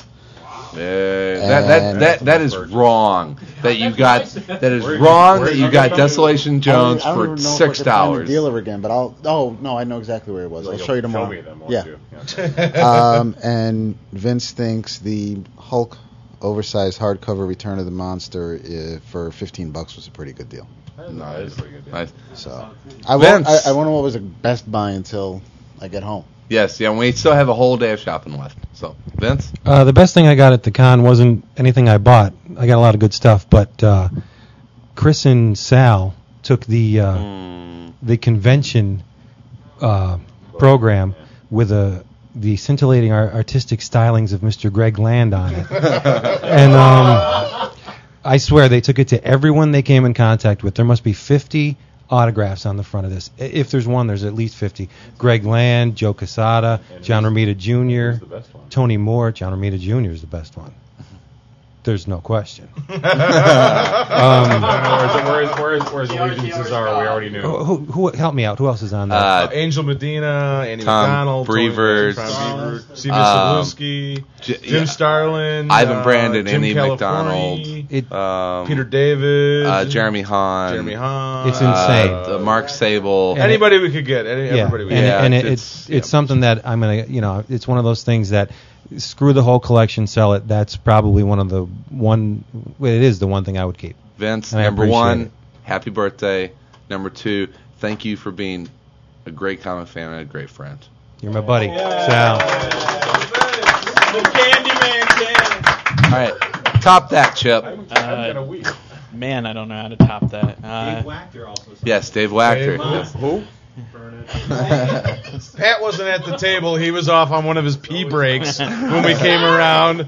That is wrong. That you got Desolation Jones I don't for even know if I could find the $6. dealer again, but I know exactly where it was. I'll show you tomorrow. Show me them, won't Yeah. you? And Vince thinks the Hulk oversized hardcover Return of the Monster for $15 was a pretty good deal. Nice. So I won't know what was a best buy until I get home. Yes, yeah, we still have a whole day of shopping left. So, Vince? The best thing I got at the con wasn't anything I bought. I got a lot of good stuff, but Chris and Sal took the convention program with the scintillating artistic stylings of Mr. Greg Land on it. And I swear they took it to everyone they came in contact with. There must be 50 autographs on the front of this. If there's one, there's at least 50. Greg Land, Joe Quesada, John Romita Jr., Tony Moore. John Romita Jr. is the best one. There's no question. Where where his allegiances are, we already knew. Who help me out? Who else is on there? Angel Medina, Andy Tom McDonald, Breivers, Steven Sabluski, Jim Starlin, Ivan Brandon, Jim Andy Californi, McDonald, Peter David, Jeremy Hahn. It's insane. Mark Sable. Anybody we could get. Everybody we could get. And it's something that I'm gonna, it's one of those things that screw the whole collection, sell it. That's probably it is the one thing I would keep. Vince, and number one, happy birthday. Number two, thank you for being a great comic fan and a great friend. You're my buddy, Sal. Candyman. All right, top that, Chip. Man, I don't know how to top that. Dave Wachter also. Yes, Dave Wachter. Who? Pat wasn't at the table. He was off on one of his pee breaks when we came around.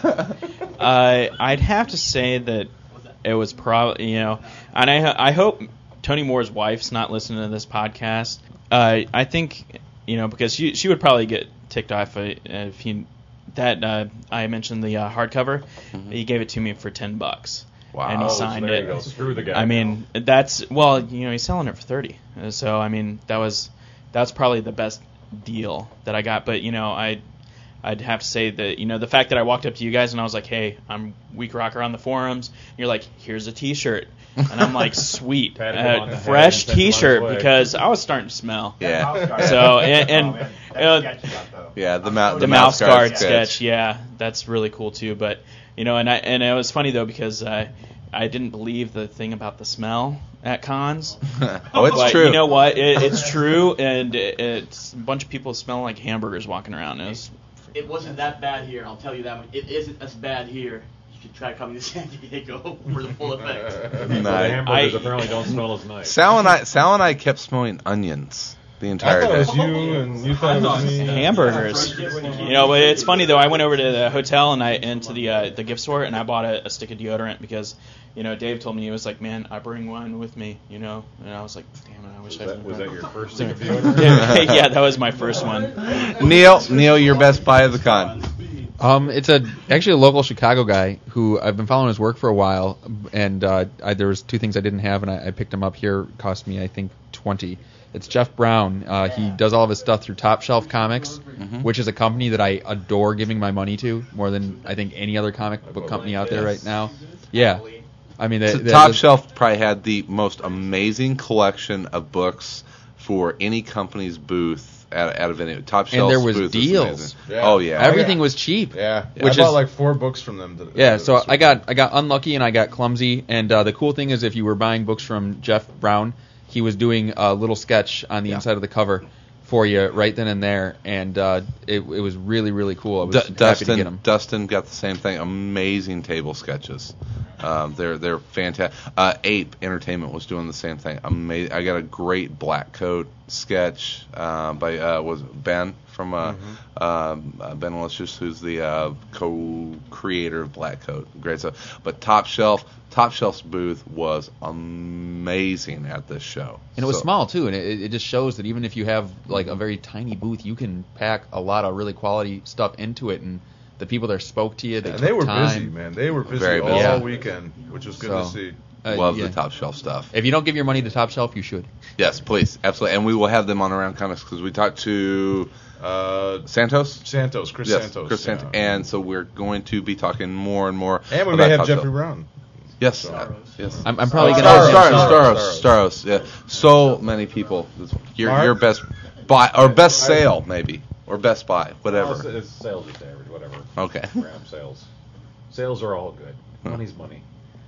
I'd have to say that it was probably, and I hope Tony Moore's wife's not listening to this podcast. I think, because she would probably get ticked off if I mentioned the hardcover. Mm-hmm. He gave it to me for $10. Wow. And he signed there it. You go. Screw the guy. I mean, he's selling it for $30. So, I mean, that's probably the best deal that I got. But, I'd have to say that, the fact that I walked up to you guys and I was like, hey, I'm Weak Rocker on the forums. And you're like, here's a T-shirt. And I'm like, sweet. Fresh T-shirt, because I was starting to smell. Yeah. So, the mouse guard sketch. Yeah, that's really cool too. But, and it was funny though, because I didn't believe the thing about the smell at cons. Oh, it's but true. You know what? It's true, and it's a bunch of people smelling like hamburgers walking around. It wasn't that bad here, I'll tell you that one. It isn't as bad here. You should try coming to San Diego for the full effect. The hamburgers apparently don't smell as nice. Sal and I kept smelling onions the entire day. I thought it was you, and you thought it was me. Hamburgers. But it's funny though. I went over to the hotel and to the gift store, and I bought a stick of deodorant because, Dave told me, he was like, man, I bring one with me, and I was like, damn it, I wish was that your first stick of deodorant? Yeah, that was my first one. Neil, your best buy of the con. It's actually a local Chicago guy who I've been following his work for a while, and there was two things I didn't have, and I picked them up here. It cost me, I think, $20. It's Jeff Brown. He does all of his stuff through Top Shelf Comics, which is a company that I adore giving my money to more than I think any other comic book company out there right now. Yeah. I mean, Top Shelf probably had the most amazing collection of books for any company's booth at a venue. Top Shelf's and there was booth deals. Yeah. Oh yeah, everything was cheap. Yeah, which I bought like 4 books from them. So I got Unlucky and I got Clumsy. And the cool thing is, if you were buying books from Jeff Brown, he was doing a little sketch on the inside of the cover for you right then and there, and it was really, really cool. I was happy to get them. Dustin got the same thing. Amazing table sketches. They're fantastic. Ape Entertainment was doing the same thing. Amazing. I got a great Black Coat sketch by was Ben from Ben Malicious, who's the co-creator of Black Coat. Great stuff. But Top Shelf's booth was amazing at this show. And it was small too, and it just shows that even if you have like a very tiny booth, you can pack a lot of really quality stuff into it, and the people there spoke to you. They were time. busy, man. They were busy Very all weekend, which was good to see. Love the Top Shelf stuff. If you don't give your money to Top Shelf, you should. Yes, please, absolutely. And we will have them on Around Comics because we talked to Santos, Chris Santos. Chris Santos, and so we're going to be talking more and more. And we about may have Top Jeffrey Shelf. Brown. Yes, yes. I'm probably going to Staros. Yeah, so many people. Your best buy or best sale maybe or best buy, whatever. Well, it's sales is average, whatever. Okay. Ram sales are all good. Money's money.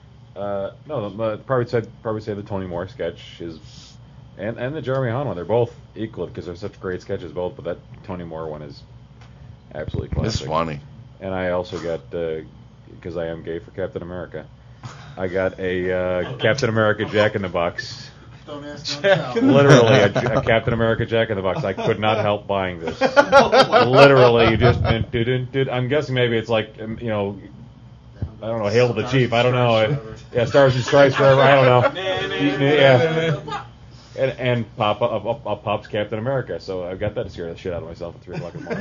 Probably say the Tony Moore sketch is, and the Jeremy Hahn one. They're both equal because they're such great sketches both. But that Tony Moore one is absolutely classic. It's funny. And I also got because I am gay for Captain America. I got a Captain America Jack in the Box. Literally a Captain America Jack in the Box. I could not help buying this. Literally, you just I'm guessing maybe it's like I don't know, Hail to the Chief. I don't know. Stars and Stripes forever. I don't know. Yeah. And Pop's Captain America. So I got that to scare the shit out of myself at 3 o'clock in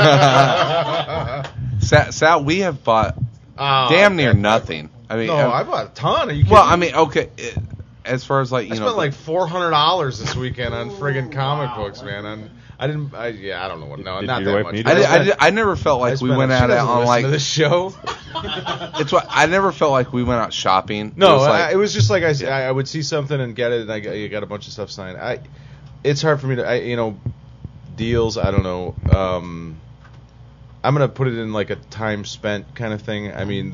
the morning. Sal, we have bought damn near nothing. I mean, I bought a ton. Are you kidding? Well, I mean, okay. as far as like I spent like $400 this weekend on friggin' comic books, man. I don't know what. No, not that much. I never felt like we went out on like this show. It's what I never felt like we went out shopping. No, it was just like I would see something and get it, and you got a bunch of stuff signed. It's hard for me to deals. I don't know. I'm gonna put it in like a time spent kind of thing. I mean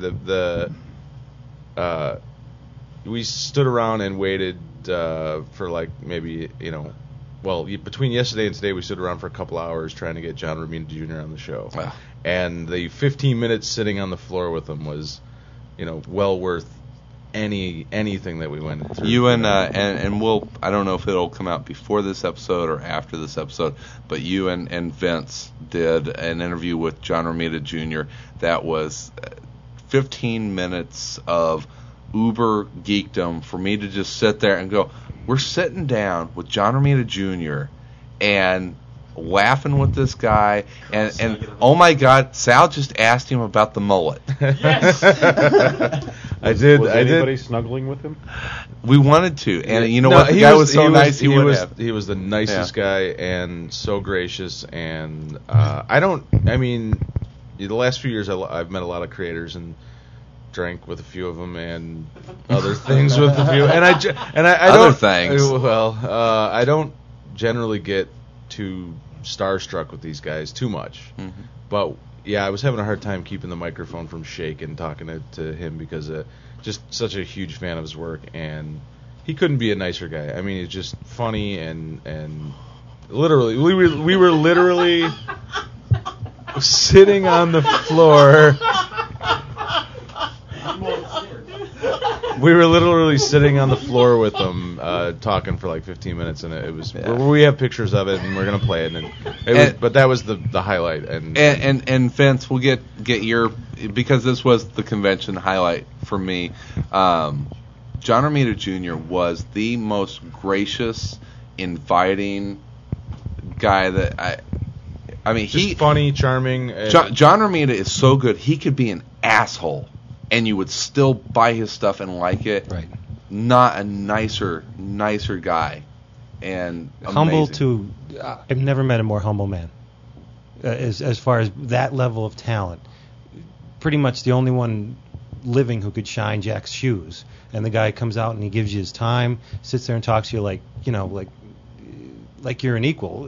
we stood around and waited for like maybe between yesterday and today we stood around for a couple hours trying to get John Romita Jr. on the show. Wow. And the 15 minutes sitting on the floor with him was, well worth anything that we went through. You and we'll, I don't know if it'll come out before this episode or after this episode, but you and Vince did an interview with John Romita Jr. that was 15 minutes of uber geekdom for me to just sit there and go, we're sitting down with John Romita Jr. and laughing with this guy, and oh my God, Sal just asked him about the mullet. Yes. I did. Was anybody snuggling with him? We wanted to, and what? The guy was so nice. He was the nicest guy and so gracious. And the last few years I've met a lot of creators and drank with a few of them and other things with a few. And I other don't. Things. Well, I don't generally get too starstruck with these guys too much. Mm-hmm. But yeah, I was having a hard time keeping the microphone from shaking talking to him because just such a huge fan of his work, and he couldn't be a nicer guy. I mean, he's just funny and literally we were literally sitting on the floor. We were literally sitting on the floor with them, talking for like 15 minutes, and it was. Yeah. We have pictures of it, and we're gonna play it. But that was the highlight. And Vince, we'll get your, because this was the convention highlight for me. John Romita Jr. was the most gracious, inviting guy that I mean, he's funny, charming. John Romita is so good. He could be an asshole, and you would still buy his stuff and like it. Right. Not a nicer guy, and humble amazing. I've never met a more humble man. As far as that level of talent, pretty much the only one living who could shine Jack's shoes. And the guy comes out and he gives you his time, sits there and talks to you like you're an equal.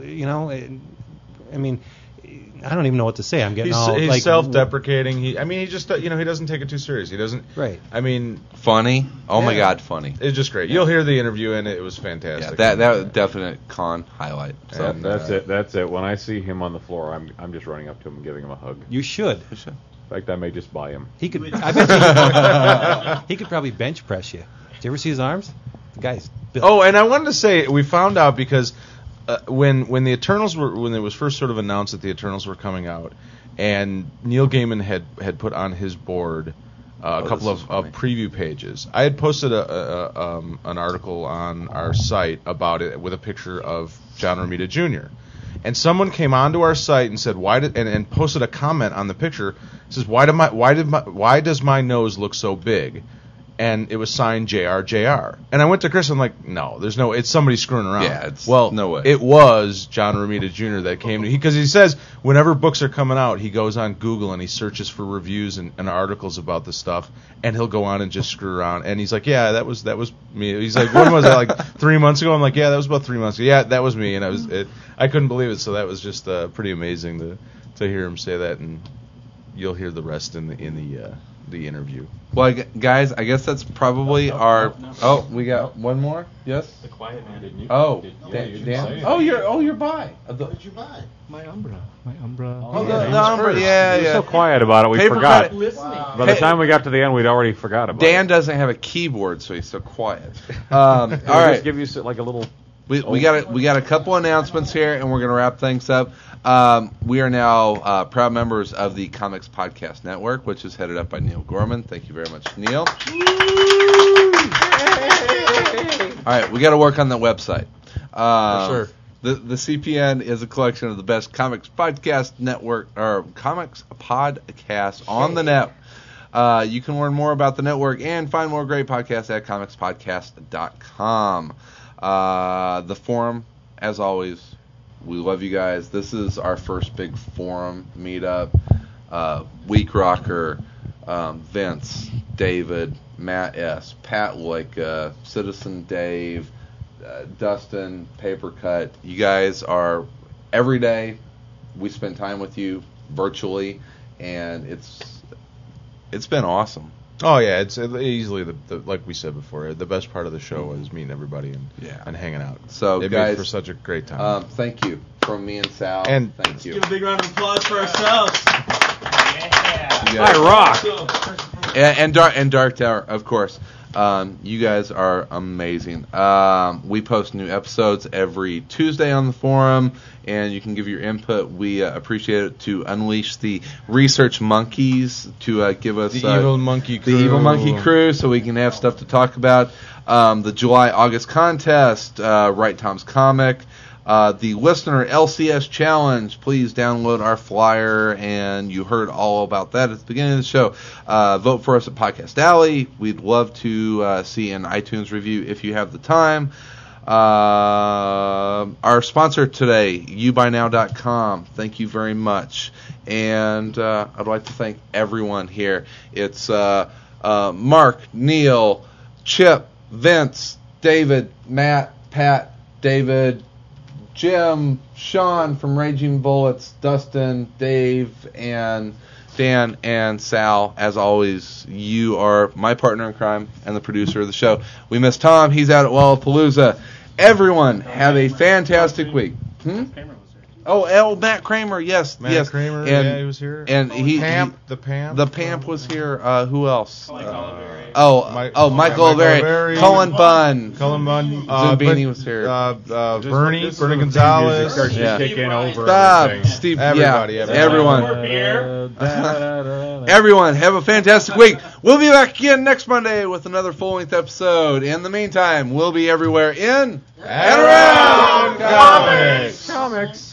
I mean, I don't even know what to say. I'm getting he's self-deprecating. He just he doesn't take it too serious. He doesn't. Right. I mean, funny. Oh my God, funny. It's just great. You'll hear the interview and it was fantastic. Yeah, that was definite con highlight. So and that's it. When I see him on the floor, I'm just running up to him and giving him a hug. You should. In fact, I may just buy him. He could. I bet he could probably bench press you. Did you ever see his arms? The guy's built. Oh, and I wanted to say we found out because when the Eternals when it was first sort of announced that the Eternals were coming out, and Neil Gaiman had put on his board a couple of preview pages. I had posted an article on our site about it with a picture of John Romita Jr. And someone came onto our site and said and posted a comment on the picture. It says why does my nose look so big? And it was signed JR. And I went to Chris and I'm like, no, there's no, it's somebody screwing around. Yeah, no way. It was John Romita Jr. that came to, because he says whenever books are coming out, he goes on Google and he searches for reviews and articles about the stuff, and he'll go on and just screw around. And he's like, yeah, that was me. He's like, when was that? Like 3 months ago? I'm like, yeah, that was about 3 months ago. Yeah, that was me. And I couldn't believe it. So that was just pretty amazing to hear him say that, and you'll hear the rest in the interview. Well, guys, I guess that's probably our. Oh, we got one more. Yes. The Quiet Man didn't you? Oh, Dan. You're by. What did you buy? My Umbra. Oh, the Umbra. Yeah. You're so quiet about it, we forgot. Wow. By the time we got to the end, we'd already forgot about Dan it. doesn't have a keyboard, so he's so quiet. All right. Just give you like a little. We got a couple announcements here, and we're going to wrap things up. We are now proud members of the Comics Podcast Network, which is headed up by Neil Gorman. Thank you very much, Neil. All right, we got to work on the website. For sure. The CPN is a collection of the best comics podcast network or comics podcast on the net. You can learn more about the network and find more great podcasts at comicspodcast.com. The forum, as always, we love you guys. This is our first big forum meetup. Week Rocker, Vince, David, Matt S., Pat Loika, Citizen Dave, Dustin, Papercut. You guys are, every day we spend time with you virtually, and it's been awesome. Oh yeah, it's easily the like we said before, the best part of the show is meeting everybody and hanging out. So it guys, made for such a great time. Thank you from me and Sal. And thank you. Give a big round of applause for ourselves. I rock. And Dark Tower, of course. You guys are amazing. We post new episodes every Tuesday on the forum, and you can give your input. We appreciate it to unleash the research monkeys to give us the evil monkey crew. The evil monkey crew, so we can have stuff to talk about. The July-August contest, Write Tom's Comic. The listener LCS challenge. Please download our flyer, and you heard all about that at the beginning of the show. Vote for us at Podcast Alley. We'd love to see an iTunes review if you have the time. Our sponsor today, YouBuyNow.com. Thank you very much. And I'd like to thank everyone here. It's Mark, Neil, Chip, Vince, David, Matt, Pat, David, Jim, Sean from Raging Bullets, Dustin, Dave, and Dan, and Sal. As always, you are my partner in crime and the producer of the show. We miss Tom. He's out at Wallapalooza. Everyone, have a fantastic week. Oh, Matt Kramer, yes. Matt Kramer, and, he was here. And The Pamp was here. Who else? Michael Oliveri. Cullen Bunn. Zubini was here. Bernie Gonzalez. Steve. Everybody. Everyone. Everyone, have a fantastic week. We'll be back again next Monday with another full-length episode. In the meantime, we'll be everywhere in and around Comics.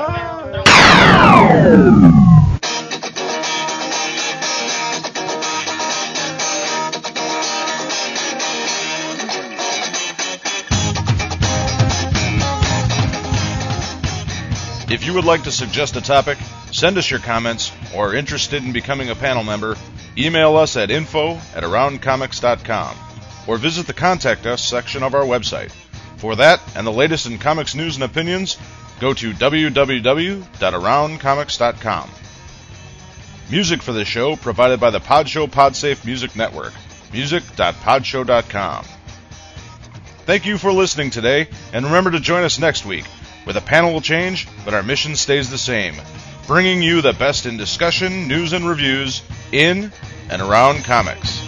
If you would like to suggest a topic, send us your comments, or are interested in becoming a panel member, email us at info@aroundcomics.com or visit the Contact Us section of our website. For that and the latest in comics news and opinions, go to www.aroundcomics.com. Music for this show provided by the Podshow Podsafe Music Network, music.podshow.com. Thank you for listening today, and remember to join us next week, where the panel will change, but our mission stays the same, bringing you the best in discussion, news, and reviews in and around comics.